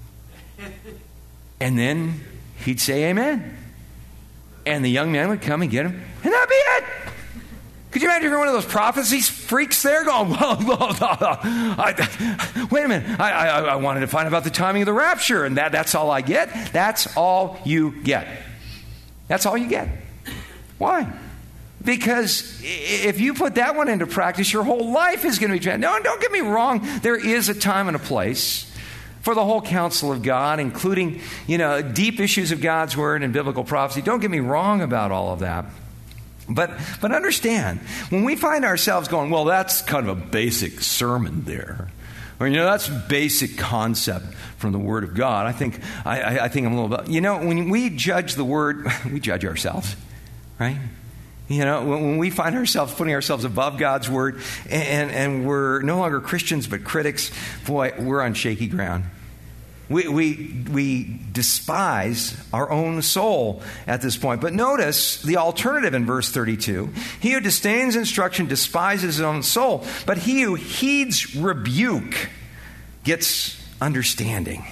And then he'd say amen. And the young man would come and get him, and that'd be it. Could you imagine if you're one of those prophecy freaks there going, well, I, wait a minute, I, I, I wanted to find out about the timing of the rapture, and that, that's all I get? That's all you get. That's all you get. Why? Because if you put that one into practice, your whole life is going to be changed. No, don't get me wrong. There is a time and a place for the whole counsel of God, including, you know, deep issues of God's word and biblical prophecy. Don't get me wrong about all of that. But but understand, when we find ourselves going, well, that's kind of a basic sermon there, or, you know, that's basic concept from the Word of God, I think I, I think I'm a little bit, you know, when we judge the Word, we judge ourselves, right? You know, when, when we find ourselves putting ourselves above God's Word, and, and we're no longer Christians but critics, boy, we're on shaky ground. We, we, we despise our own soul at this point. But notice the alternative in verse thirty-two. He who disdains instruction despises his own soul, but he who heeds rebuke gets understanding.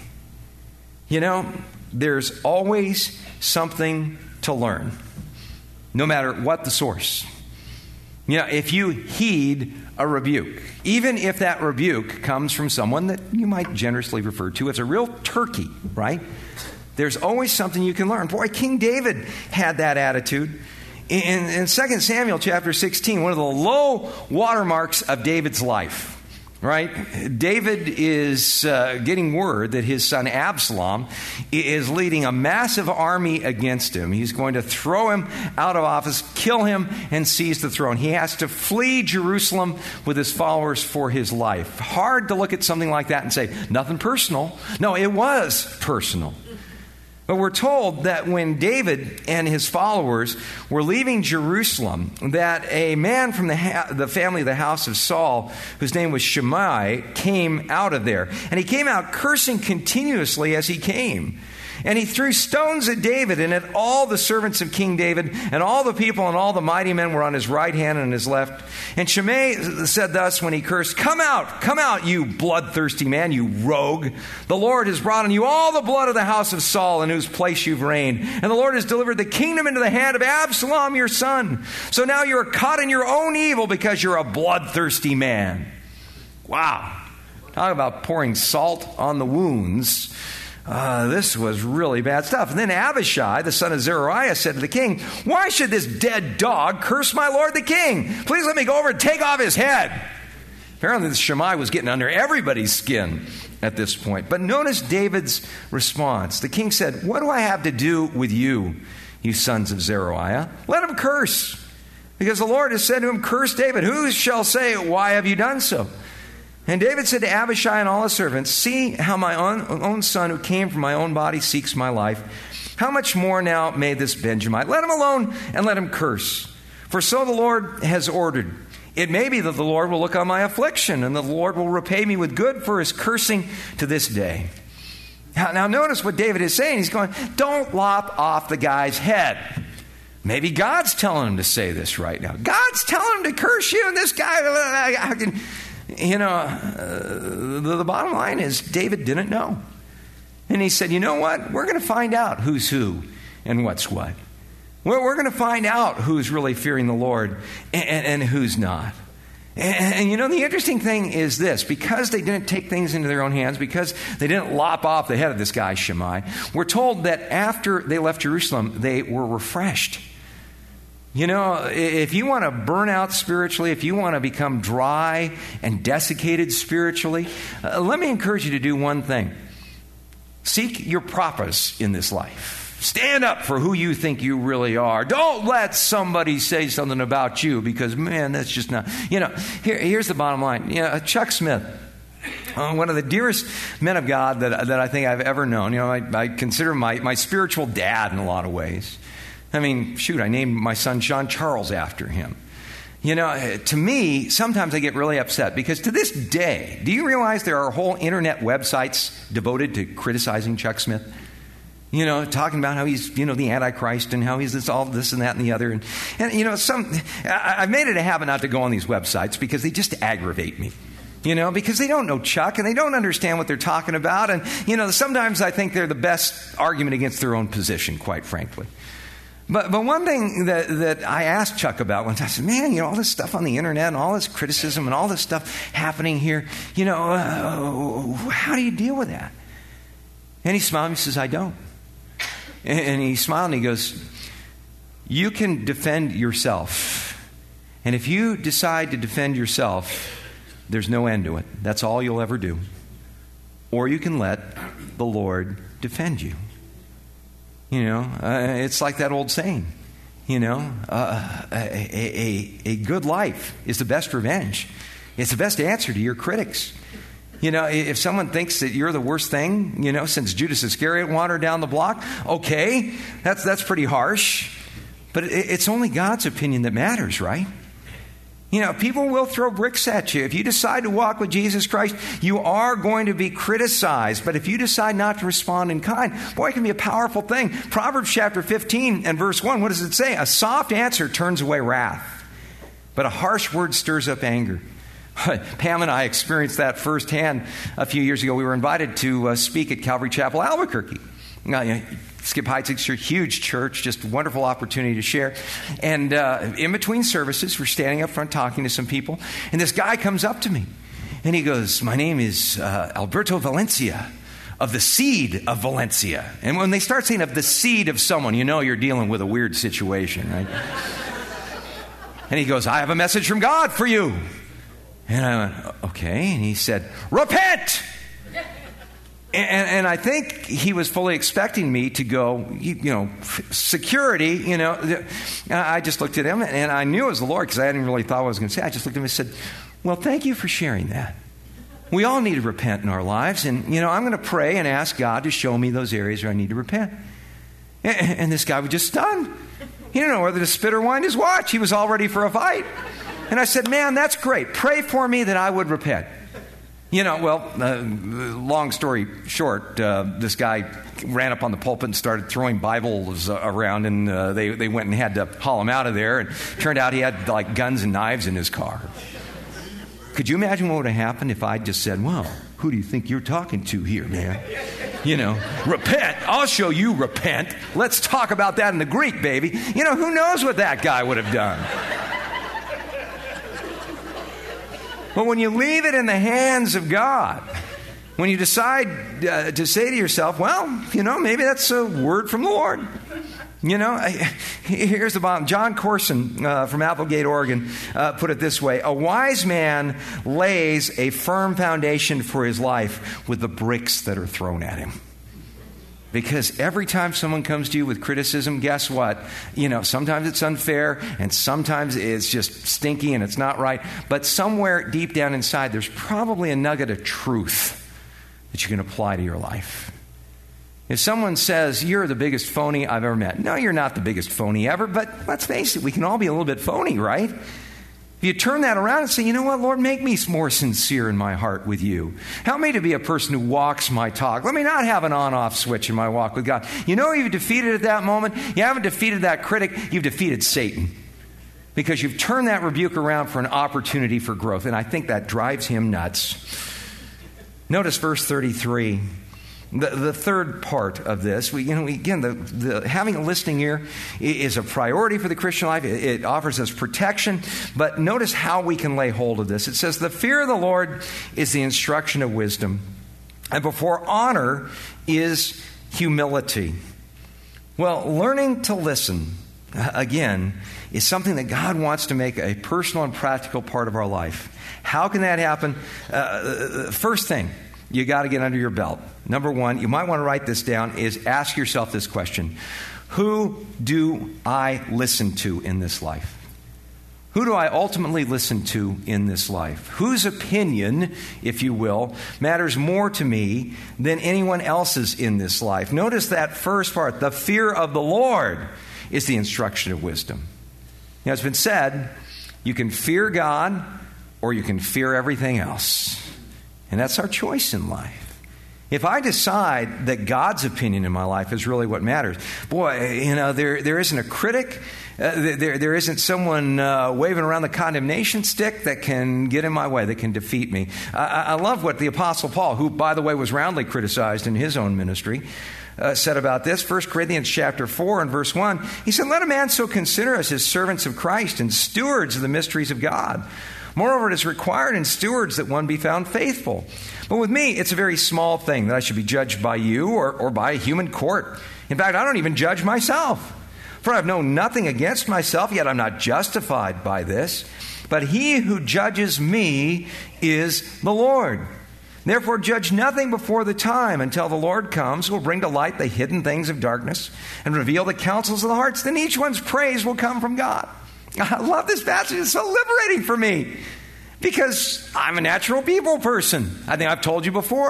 You know, there's always something to learn, no matter what the source. You know, if you heed a rebuke, even if that rebuke comes from someone that you might generously refer to as a real turkey, right? There's always something you can learn. Boy, King David had that attitude. In, in Second Samuel chapter sixteen, one of the low watermarks of David's life, right? David is uh, getting word that his son Absalom is leading a massive army against him. He's going to throw him out of office, kill him, and seize the throne. He has to flee Jerusalem with his followers for his life. Hard to look at something like that and say, nothing personal. No, it was personal. But we're told that when David and his followers were leaving Jerusalem, that a man from the, ha- the family of the house of Saul, whose name was Shimei, came out of there. And he came out cursing continuously as he came. And he threw stones at David and at all the servants of King David, and all the people and all the mighty men were on his right hand and his left. And Shimei said thus when he cursed, "Come out, come out, you bloodthirsty man, you rogue. The Lord has brought on you all the blood of the house of Saul, in whose place you've reigned. And the Lord has delivered the kingdom into the hand of Absalom, your son. So now you are caught in your own evil because you're a bloodthirsty man." Wow. Talk about pouring salt on the wounds. Uh, this was really bad stuff. And then Abishai, the son of Zeruiah, said to the king, "Why should this dead dog curse my lord the king? Please let me go over and take off his head." Apparently, the Shimei was getting under everybody's skin at this point. But notice David's response. The king said, "What do I have to do with you, you sons of Zeruiah? Let him curse. Because the Lord has said to him, 'Curse David.' Who shall say, 'Why have you done so?'" And David said to Abishai and all his servants, "See how my own, own son who came from my own body seeks my life. How much more now may this Benjamite? Let him alone and let him curse. For so the Lord has ordered. It may be that the Lord will look on my affliction, and the Lord will repay me with good for his cursing to this day." Now, now notice what David is saying. He's going, don't lop off the guy's head. Maybe God's telling him to say this right now. God's telling him to curse you, and this guy... I can, You know, uh, the, the bottom line is David didn't know. And he said, you know what? We're going to find out who's who and what's what. We're, we're going to find out who's really fearing the Lord and, and, and who's not. And, and you know, the interesting thing is this. Because they didn't take things into their own hands, because they didn't lop off the head of this guy, Shimei, we're told that after they left Jerusalem, they were refreshed. You know, if you want to burn out spiritually, if you want to become dry and desiccated spiritually, uh, let me encourage you to do one thing. Seek your purpose in this life. Stand up for who you think you really are. Don't let somebody say something about you because, man, that's just not... You know, here, here's the bottom line. You know, Chuck Smith, uh, one of the dearest men of God that, that I think I've ever known. You know, I, I consider him my, my spiritual dad in a lot of ways. I mean, shoot, I named my son Sean Charles after him. You know, to me, sometimes I get really upset because to this day, do you realize there are whole internet websites devoted to criticizing Chuck Smith? You know, talking about how he's, you know, the Antichrist and how he's this, all this and that and the other. And, and you know, some I, I've made it a habit not to go on these websites because they just aggravate me. You know, because they don't know Chuck and they don't understand what they're talking about. And, you know, sometimes I think they're the best argument against their own position, quite frankly. But but one thing that, that I asked Chuck about once, I said, man, you know, all this stuff on the internet and all this criticism and all this stuff happening here, you know, uh, how do you deal with that? And he smiled and he says, I don't. And, and he smiled and he goes, you can defend yourself. And if you decide to defend yourself, there's no end to it. That's all you'll ever do. Or you can let the Lord defend you. You know, uh, it's like that old saying, you know, uh, a, a, a good life is the best revenge. It's the best answer to your critics. You know, if someone thinks that you're the worst thing, you know, since Judas Iscariot wandered down the block, okay, that's that's pretty harsh. But it, it's only God's opinion that matters, right? You know, people will throw bricks at you. If you decide to walk with Jesus Christ, you are going to be criticized. But if you decide not to respond in kind, boy, it can be a powerful thing. Proverbs chapter fifteen and verse one, what does it say? A soft answer turns away wrath, but a harsh word stirs up anger. Pam and I experienced that firsthand a few years ago. We were invited to uh, speak at Calvary Chapel, Albuquerque. Now, you know, Skip Heitzig's a huge church, just a wonderful opportunity to share. And uh, in between services, we're standing up front talking to some people. And this guy comes up to me. And he goes, my name is uh, Alberto Valencia, of the seed of Valencia. And when they start saying of the seed of someone, you know you're dealing with a weird situation, right? And he goes, I have a message from God for you. And I went, okay. And he said, repent! And, and I think he was fully expecting me to go, you, you know, security, you know. I just looked at him, and I knew it was the Lord because I hadn't really thought what I was going to say. I just looked at him and said, well, thank you for sharing that. We all need to repent in our lives. And, you know, I'm going to pray and ask God to show me those areas where I need to repent. And, and this guy was just stunned. He didn't know whether to spit or wind his watch. He was all ready for a fight. And I said, man, that's great. Pray for me that I would repent. You know, well, uh, long story short, uh, this guy ran up on the pulpit and started throwing Bibles uh, around, and uh, they, they went and had to haul him out of there. And it turned out he had, like, guns and knives in his car. Could you imagine what would have happened if I just said, well, who do you think you're talking to here, man? You know, repent. I'll show you repent. Let's talk about that in the Greek, baby. You know, who knows what that guy would have done? But when you leave it in the hands of God, when you decide uh, to say to yourself, well, you know, maybe that's a word from the Lord. You know, I, here's the bottom. John Corson uh, from Applegate, Oregon, uh, put it this way. A wise man lays a firm foundation for his life with the bricks that are thrown at him. Because every time someone comes to you with criticism, guess what? You know, sometimes it's unfair and sometimes it's just stinky and it's not right. But somewhere deep down inside, there's probably a nugget of truth that you can apply to your life. If someone says, you're the biggest phony I've ever met. No, you're not the biggest phony ever, but let's face it, we can all be a little bit phony, right? If you turn that around and say, you know what, Lord, make me more sincere in my heart with you. Help me to be a person who walks my talk. Let me not have an on-off switch in my walk with God. You know you've defeated at that moment? You haven't defeated that critic, you've defeated Satan. Because you've turned that rebuke around for an opportunity for growth. And I think that drives him nuts. Notice verse thirty-three. The, the third part of this, we, you know, again, the, the, having a listening ear is a priority for the Christian life. It, it offers us protection. But notice how we can lay hold of this. It says, the fear of the Lord is the instruction of wisdom, and before honor is humility. Well, learning to listen, again, is something that God wants to make a personal and practical part of our life. How can that happen? Uh, first thing, you got to get under your belt. Number one, you might want to write this down, is ask yourself this question. Who do I listen to in this life? Who do I ultimately listen to in this life? Whose opinion, if you will, matters more to me than anyone else's in this life? Notice that first part. The fear of the Lord is the instruction of wisdom. Now, it's been said, you can fear God or you can fear everything else. And that's our choice in life. If I decide that God's opinion in my life is really what matters, boy, you know, there there isn't a critic, uh, there there isn't someone uh, waving around the condemnation stick that can get in my way, that can defeat me. I, I love what the Apostle Paul, who, by the way, was roundly criticized in his own ministry, uh, said about this. First Corinthians chapter four and verse one, he said, let a man so consider us as servants of Christ and stewards of the mysteries of God. Moreover, it is required in stewards that one be found faithful. But with me, it's a very small thing that I should be judged by you or, or by a human court. In fact, I don't even judge myself. For I have known nothing against myself, yet I'm not justified by this. But he who judges me is the Lord. Therefore, judge nothing before the time until the Lord comes, who will bring to light the hidden things of darkness and reveal the counsels of the hearts. Then each one's praise will come from God. I love this passage. It's so liberating for me because I'm a natural people person. I think I've told you before.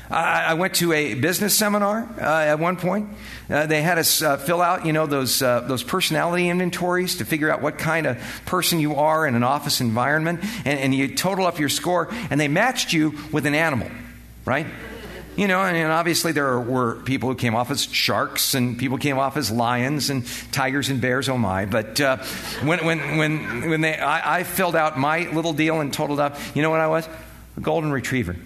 I, I went to a business seminar uh, at one point. Uh, they had us uh, fill out, you know, those uh, those personality inventories to figure out what kind of person you are in an office environment, and, and you total up your score, and they matched you with an animal, right? You know, and obviously there were people who came off as sharks, and people came off as lions and tigers and bears. Oh my! But uh, when when when when they, I, I filled out my little deal and totaled up. You know what I was? A golden retriever.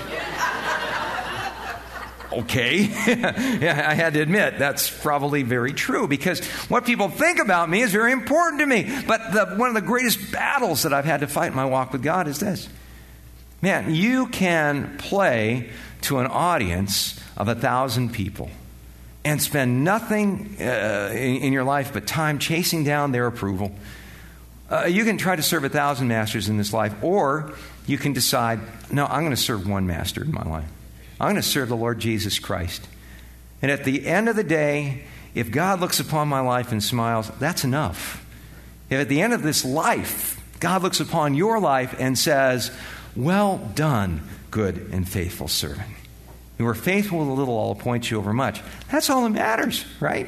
Okay, yeah, I had to admit that's probably very true, because what people think about me is very important to me. But the, one of the greatest battles that I've had to fight in my walk with God is this. Man, you can play to an audience of a thousand people and spend nothing uh, in, in your life but time chasing down their approval. Uh, you can try to serve a thousand masters in this life, or you can decide, no, I'm going to serve one master in my life. I'm going to serve the Lord Jesus Christ. And at the end of the day, if God looks upon my life and smiles, that's enough. If at the end of this life, God looks upon your life and says, well done, good and faithful servant. You were faithful with a little, I'll appoint you over much. That's all that matters, right?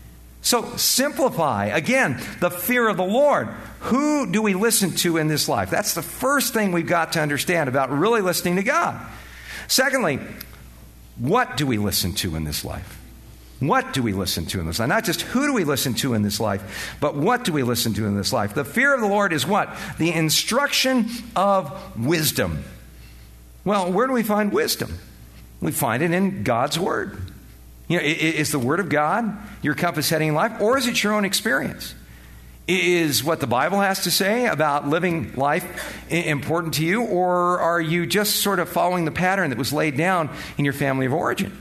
So simplify. Again, the fear of the Lord. Who do we listen to in this life? That's the first thing we've got to understand about really listening to God. Secondly, what do we listen to in this life? What do we listen to in this life? Not just who do we listen to in this life, but what do we listen to in this life? The fear of the Lord is what? The instruction of wisdom. Well, where do we find wisdom? We find it in God's Word. You know, is the Word of God your compass heading in life, or is it your own experience? Is what the Bible has to say about living life important to you, or are you just sort of following the pattern that was laid down in your family of origin?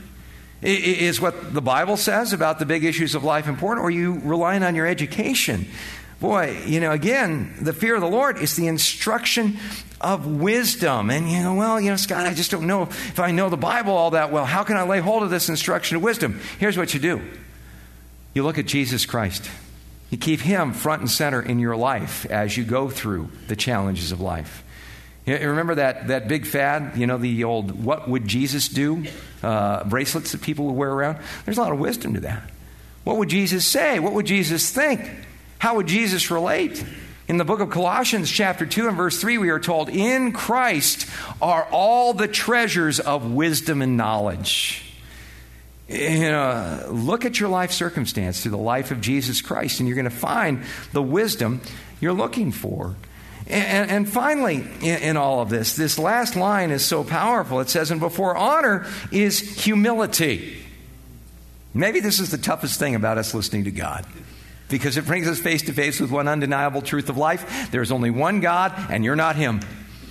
Is what the Bible says about the big issues of life important, or are you relying on your education? Boy, you know, again, the fear of the Lord is the instruction of wisdom. And, you know, well, you know, Scott, I just don't know if I know the Bible all that well. How can I lay hold of this instruction of wisdom? Here's what you do. You look at Jesus Christ. You keep Him front and center in your life as you go through the challenges of life. You remember that, that big fad, you know, the old "what would Jesus do" uh, bracelets that people would wear around? There's a lot of wisdom to that. What would Jesus say? What would Jesus think? How would Jesus relate? In the book of Colossians chapter two and verse three, we are told, in Christ are all the treasures of wisdom and knowledge. You know, look at your life circumstance through the life of Jesus Christ, and you're going to find the wisdom you're looking for. And, and finally, in, in all of this, this last line is so powerful. It says, and before honor is humility. Maybe this is the toughest thing about us listening to God, because it brings us face to face with one undeniable truth of life. There's only one God, and you're not Him.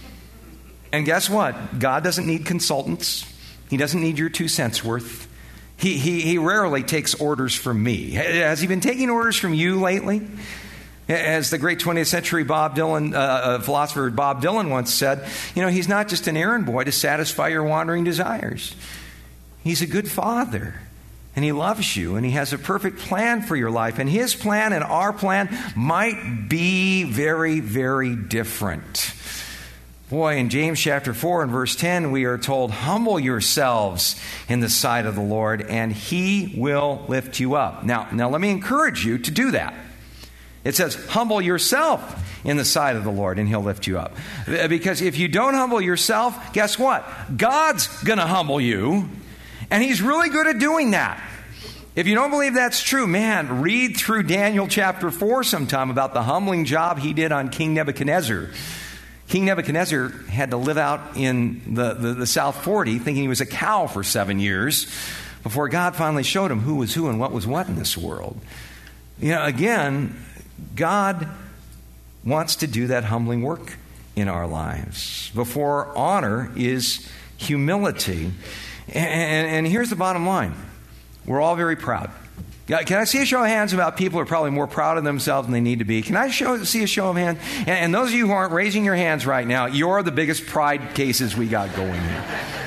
And guess what? God doesn't need consultants. He doesn't need your two cents worth. He, he, he rarely takes orders from me. Has He been taking orders from you lately? As the great twentieth century Bob Dylan, uh, philosopher Bob Dylan once said, you know, He's not just an errand boy to satisfy your wandering desires. He's a good father, and He loves you, and He has a perfect plan for your life. And His plan and our plan might be very, very different. Boy, in James chapter four and verse ten, we are told, humble yourselves in the sight of the Lord, and He will lift you up. Now, now let me encourage you to do that. It says, humble yourself in the sight of the Lord, and He'll lift you up. Because if you don't humble yourself, guess what? God's going to humble you, and He's really good at doing that. If you don't believe that's true, man, read through Daniel chapter four sometime about the humbling job he did on King Nebuchadnezzar. King Nebuchadnezzar had to live out in the, the, the South forty thinking he was a cow for seven years before God finally showed him who was who and what was what in this world. You know, again, God wants to do that humbling work in our lives. Before honor is humility. And, and, and here's the bottom line. We're all very proud. Can I see a show of hands about people who are probably more proud of themselves than they need to be? Can I show, see a show of hands? And, and those of you who aren't raising your hands right now, you're the biggest pride cases we got going here.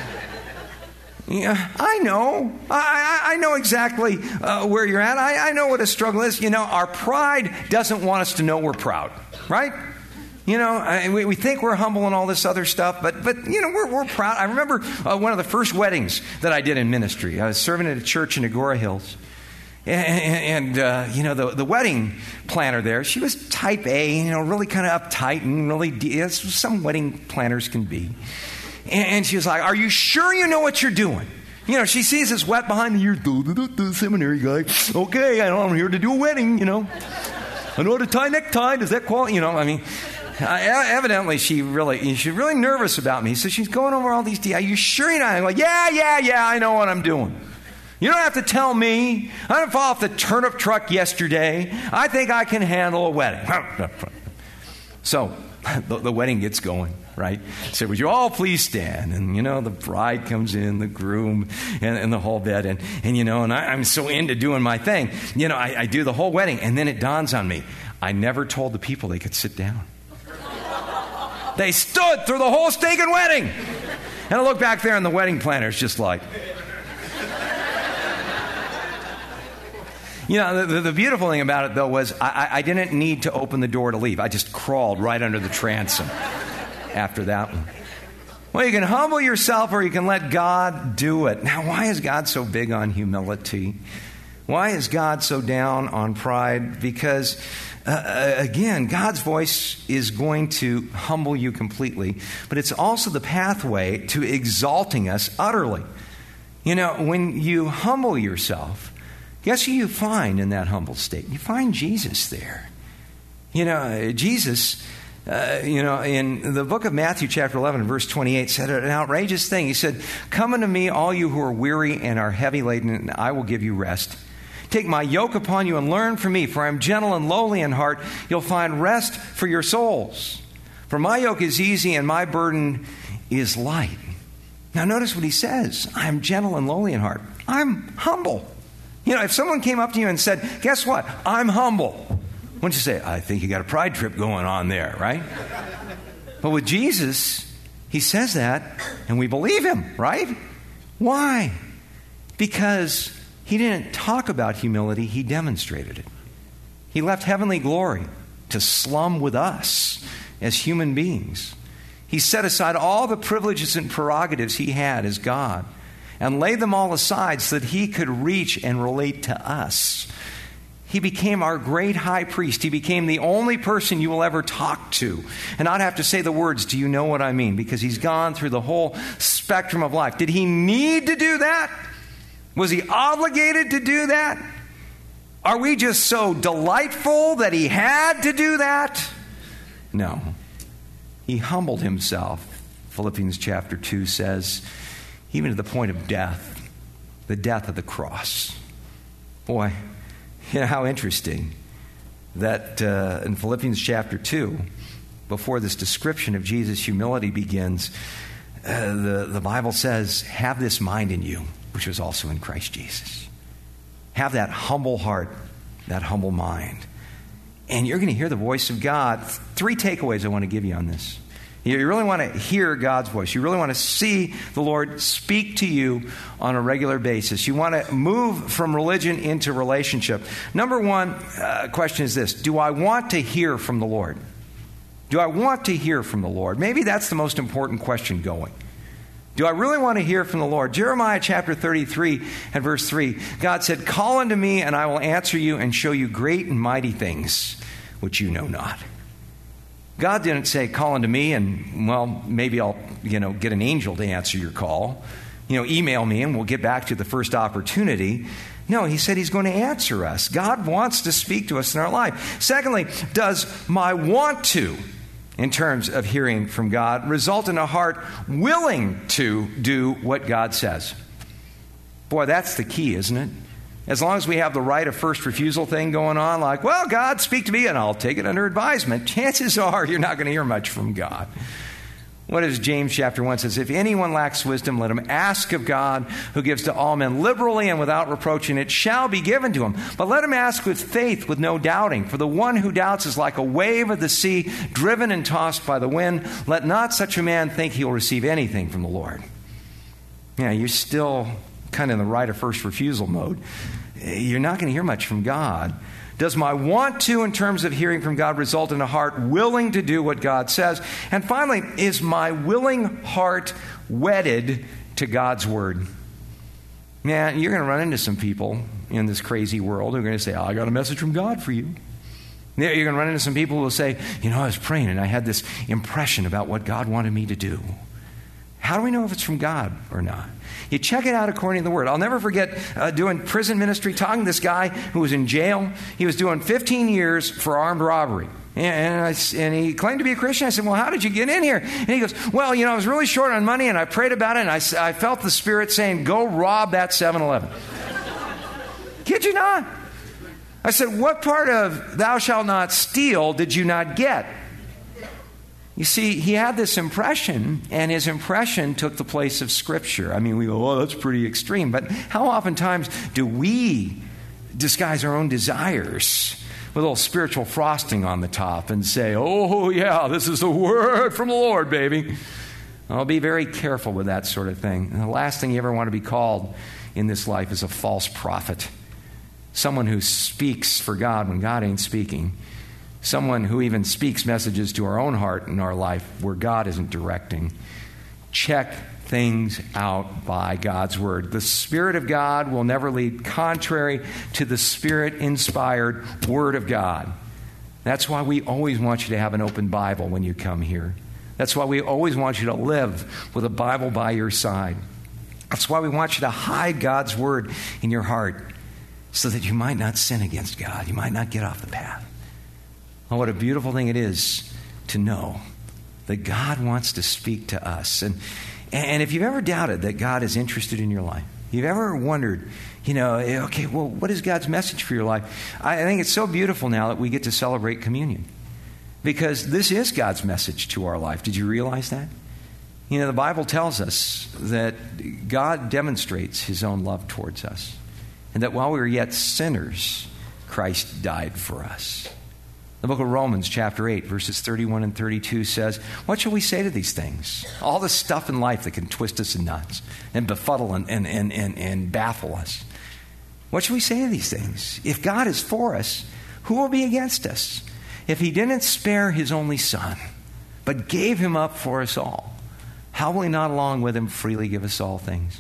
Yeah, I know. I, I know exactly uh, where you're at. I, I know what a struggle is. You know, our pride doesn't want us to know we're proud, right? You know, I, we, we think we're humble and all this other stuff, but, but you know, we're, we're proud. I remember uh, one of the first weddings that I did in ministry. I was serving at a church in Agora Hills. And, and uh, you know, the, the wedding planner there, she was type A, you know, really kind of uptight and really, de- as some wedding planners can be. And, and she was like, are you sure you know what you're doing? You know, she sees this wet behind the ears, the seminary guy. Okay, I know I'm here to do a wedding, you know. I know how to tie necktie. Does that qualify? You know, I mean, uh, evidently she really, she's really nervous about me. So she's going over all these details. Are you sure you're not? I'm like, yeah, yeah, yeah, I know what I'm doing. You don't have to tell me. I didn't fall off the turnip truck yesterday. I think I can handle a wedding. So the, the wedding gets going, right? So would you all please stand? And, you know, the bride comes in, the groom, and, and the whole bit. And, and you know, and I, I'm so into doing my thing. You know, I, I do the whole wedding. And then it dawns on me. I never told the people they could sit down. They stood through the whole stinking wedding. And I look back there and the wedding planner's just like... You know, the, the beautiful thing about it, though, was I, I didn't need to open the door to leave. I just crawled right under the transom after that one. Well, you can humble yourself or you can let God do it. Now, why is God so big on humility? Why is God so down on pride? Because, uh, again, God's voice is going to humble you completely, but it's also the pathway to exalting us utterly. You know, when you humble yourself, guess who you find in that humble state? You find Jesus there. You know, Jesus, uh, you know, in the book of Matthew chapter eleven, verse twenty-eight, said an outrageous thing. He said, come unto me, all you who are weary and are heavy laden, and I will give you rest. Take my yoke upon you and learn from me, for I am gentle and lowly in heart. You'll find rest for your souls. For my yoke is easy and my burden is light. Now notice what he says. I am gentle and lowly in heart. I'm humble. You know, if someone came up to you and said, guess what? I'm humble. Wouldn't you say, I think you got a pride trip going on there, right? But with Jesus, he says that, and we believe him, right? Why? Because he didn't talk about humility, he demonstrated it. He left heavenly glory to slum with us as human beings. He set aside all the privileges and prerogatives he had as God and laid them all aside so that he could reach and relate to us. He became our great high priest. He became the only person you will ever talk to and not have to say the words, do you know what I mean? Because he's gone through the whole spectrum of life. Did he need to do that? Was he obligated to do that? Are we just so delightful that he had to do that? No. He humbled himself. Philippians chapter two says, even to the point of death, the death of the cross. Boy, you know how interesting that uh, in Philippians chapter two, before this description of Jesus' humility begins, uh, the, the Bible says, have this mind in you, which was also in Christ Jesus. Have that humble heart, that humble mind. And you're going to hear the voice of God. Three takeaways I want to give you on this. You really want to hear God's voice. You really want to see the Lord speak to you on a regular basis. You want to move from religion into relationship. Number one uh, question is this. Do I want to hear from the Lord? Do I want to hear from the Lord? Maybe that's the most important question going. Do I really want to hear from the Lord? Jeremiah chapter thirty-three and verse three, God said, call unto me and I will answer you and show you great and mighty things which you know not. God didn't say, call unto me and, well, maybe I'll, you know, get an angel to answer your call. You know, email me and we'll get back to the first opportunity. No, he said he's going to answer us. God wants to speak to us in our life. Secondly, does my want to, in terms of hearing from God, result in a heart willing to do what God says? Boy, that's the key, isn't it? As long as we have the right of first refusal thing going on, like, well, God, speak to me and I'll take it under advisement, chances are you're not going to hear much from God. What is James chapter one says? If anyone lacks wisdom, let him ask of God, who gives to all men liberally and without reproach, and it shall be given to him. But let him ask with faith, with no doubting. For the one who doubts is like a wave of the sea, driven and tossed by the wind. Let not such a man think he will receive anything from the Lord. Yeah, you're still kind of in the right of first refusal mode. you're not going to hear much from God. Does my want to, in terms of hearing from God, result in a heart willing to do what God says? And finally, is my willing heart wedded to God's word? Man, you're going to run into some people in this crazy world who are going to say, oh, I got a message from God for you. You're going to run into some people who will say, you know, I was praying and I had this impression about what God wanted me to do. How do we know if it's from God or not? You check it out according to the Word. I'll never forget uh, doing prison ministry, talking to this guy who was in jail. He was doing fifteen years for armed robbery. And, and, I, and he claimed to be a Christian. I said, well, how did you get in here? And he goes, well, you know, I was really short on money and I prayed about it and I, I felt the Spirit saying, go rob that seven eleven. Kid you not? I said, what part of thou shalt not steal did you not get? You see, he had this impression, and his impression took the place of Scripture. I mean, we go, oh, that's pretty extreme. But how oftentimes do we disguise our own desires with a little spiritual frosting on the top and say, oh, yeah, this is the word from the Lord, baby. I'll be very careful with that sort of thing. And the last thing you ever want to be called in this life is a false prophet. Someone who speaks for God when God ain't speaking. Someone who even speaks messages to our own heart in our life where God isn't directing. Check things out by God's word. The Spirit of God will never lead contrary to the Spirit-inspired Word of God. That's why we always want you to have an open Bible when you come here. That's why we always want you to live with a Bible by your side. That's why we want you to hide God's word in your heart so that you might not sin against God. You might not get off the path. Oh, what a beautiful thing it is to know that God wants to speak to us. And, and if you've ever doubted that God is interested in your life, you've ever wondered, you know, okay, well, what is God's message for your life? I think it's so beautiful now that we get to celebrate communion. Because this is God's message to our life. Did you realize that? You know, the Bible tells us that God demonstrates His own love towards us. And that while we were yet sinners, Christ died for us. The book of Romans, chapter eight, verses thirty-one and thirty-two says, what shall we say to these things? All the stuff in life that can twist us in knots and befuddle and, and, and, and, and baffle us. What shall we say to these things? If God is for us, who will be against us? If He didn't spare His only Son, but gave Him up for us all, how will He not along with Him freely give us all things?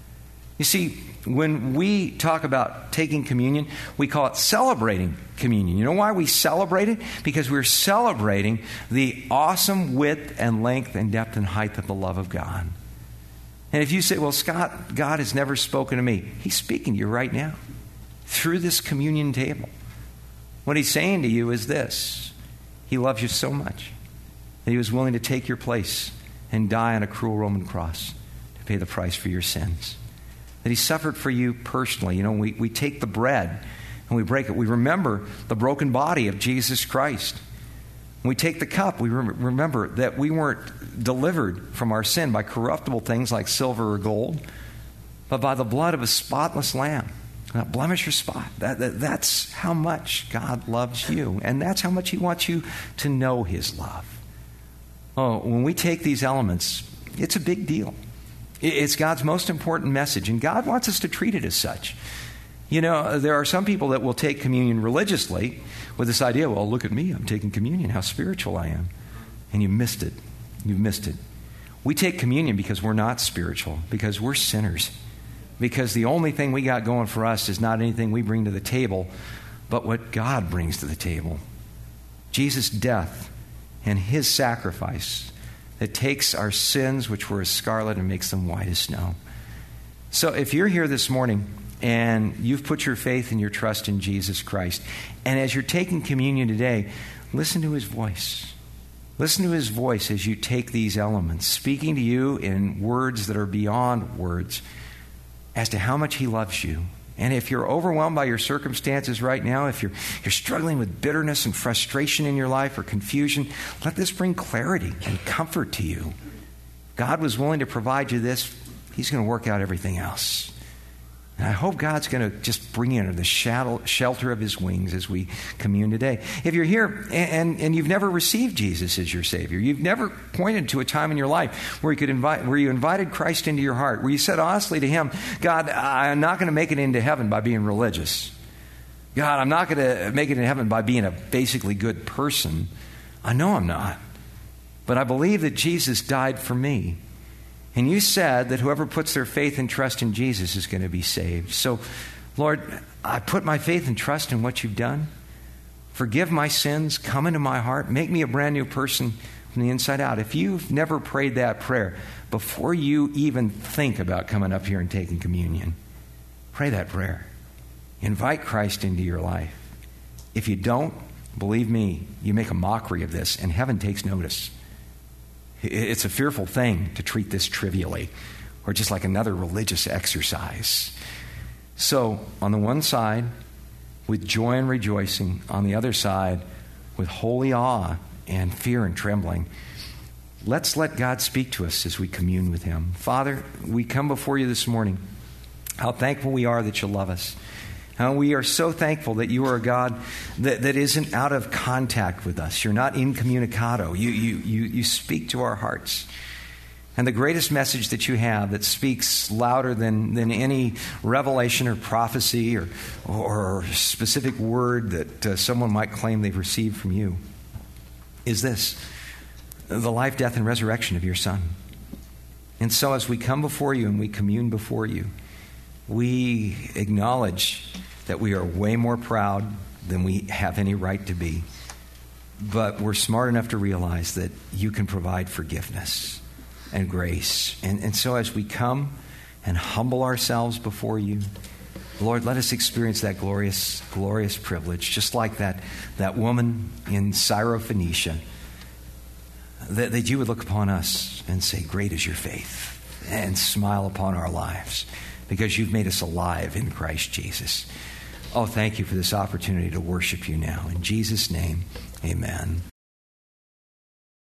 You see, when we talk about taking communion, we call it celebrating communion. You know why we celebrate it? Because we're celebrating the awesome width and length and depth and height of the love of God. And if you say, well, Scott, God has never spoken to me. He's speaking to you right now through this communion table. What He's saying to you is this: He loves you so much that He was willing to take your place and die on a cruel Roman cross to pay the price for your sins. That He suffered for you personally. You know, we, we take the bread and we break it. We remember the broken body of Jesus Christ. When we take the cup, we rem- remember that we weren't delivered from our sin by corruptible things like silver or gold, but by the blood of a spotless lamb. Not blemish or spot. That, that, that's how much God loves you. And that's how much He wants you to know His love. Oh, when we take these elements, it's a big deal. It's God's most important message, and God wants us to treat it as such. You know, there are some people that will take communion religiously with this idea, well, look at me, I'm taking communion, how spiritual I am. And you missed it. You've missed it. We take communion because we're not spiritual, because we're sinners. Because the only thing we got going for us is not anything we bring to the table, but what God brings to the table. Jesus' death and His sacrifice that takes our sins, which were as scarlet, and makes them white as snow. So if you're here this morning and you've put your faith and your trust in Jesus Christ, and as you're taking communion today, listen to His voice. Listen to His voice as you take these elements, speaking to you in words that are beyond words as to how much He loves you. And if you're overwhelmed by your circumstances right now, if you're you're struggling with bitterness and frustration in your life or confusion, let this bring clarity and comfort to you. God was willing to provide you this. He's going to work out everything else. And I hope God's going to just bring you under the shadow, shelter of his wings as we commune today. If you're here and, and you've never received Jesus as your Savior, you've never pointed to a time in your life where you could invite, where you invited Christ into your heart, where you said honestly to him, God, I'm not going to make it into heaven by being religious. God, I'm not going to make it into heaven by being a basically good person. I know I'm not. But I believe that Jesus died for me. And you said that whoever puts their faith and trust in Jesus is going to be saved. So, Lord, I put my faith and trust in what you've done. Forgive my sins. Come into my heart. Make me a brand new person from the inside out. If you've never prayed that prayer, before you even think about coming up here and taking communion, pray that prayer. Invite Christ into your life. If you don't, believe me, you make a mockery of this, and heaven takes notice. It's a fearful thing to treat this trivially or just like another religious exercise. So, on the one side, with joy and rejoicing. On the other side, with holy awe and fear and trembling. Let's let God speak to us as we commune with him. Father, we come before you this morning. How thankful we are that you love us. How we are so thankful that you are a God that, that isn't out of contact with us. You're not incommunicado. You, you, you, you speak to our hearts. And the greatest message that you have that speaks louder than, than any revelation or prophecy or, or specific word that uh, someone might claim they've received from you is this: the life, death, and resurrection of your Son. And so as we come before you and we commune before you, we acknowledge that we are way more proud than we have any right to be. But we're smart enough to realize that you can provide forgiveness and grace. And, and so as we come and humble ourselves before you, Lord, let us experience that glorious, glorious privilege, just like that, that woman in Syrophoenicia, that, that you would look upon us and say, great is your faith, and smile upon our lives, because you've made us alive in Christ Jesus. Oh, thank you for this opportunity to worship you now. In Jesus' name, amen.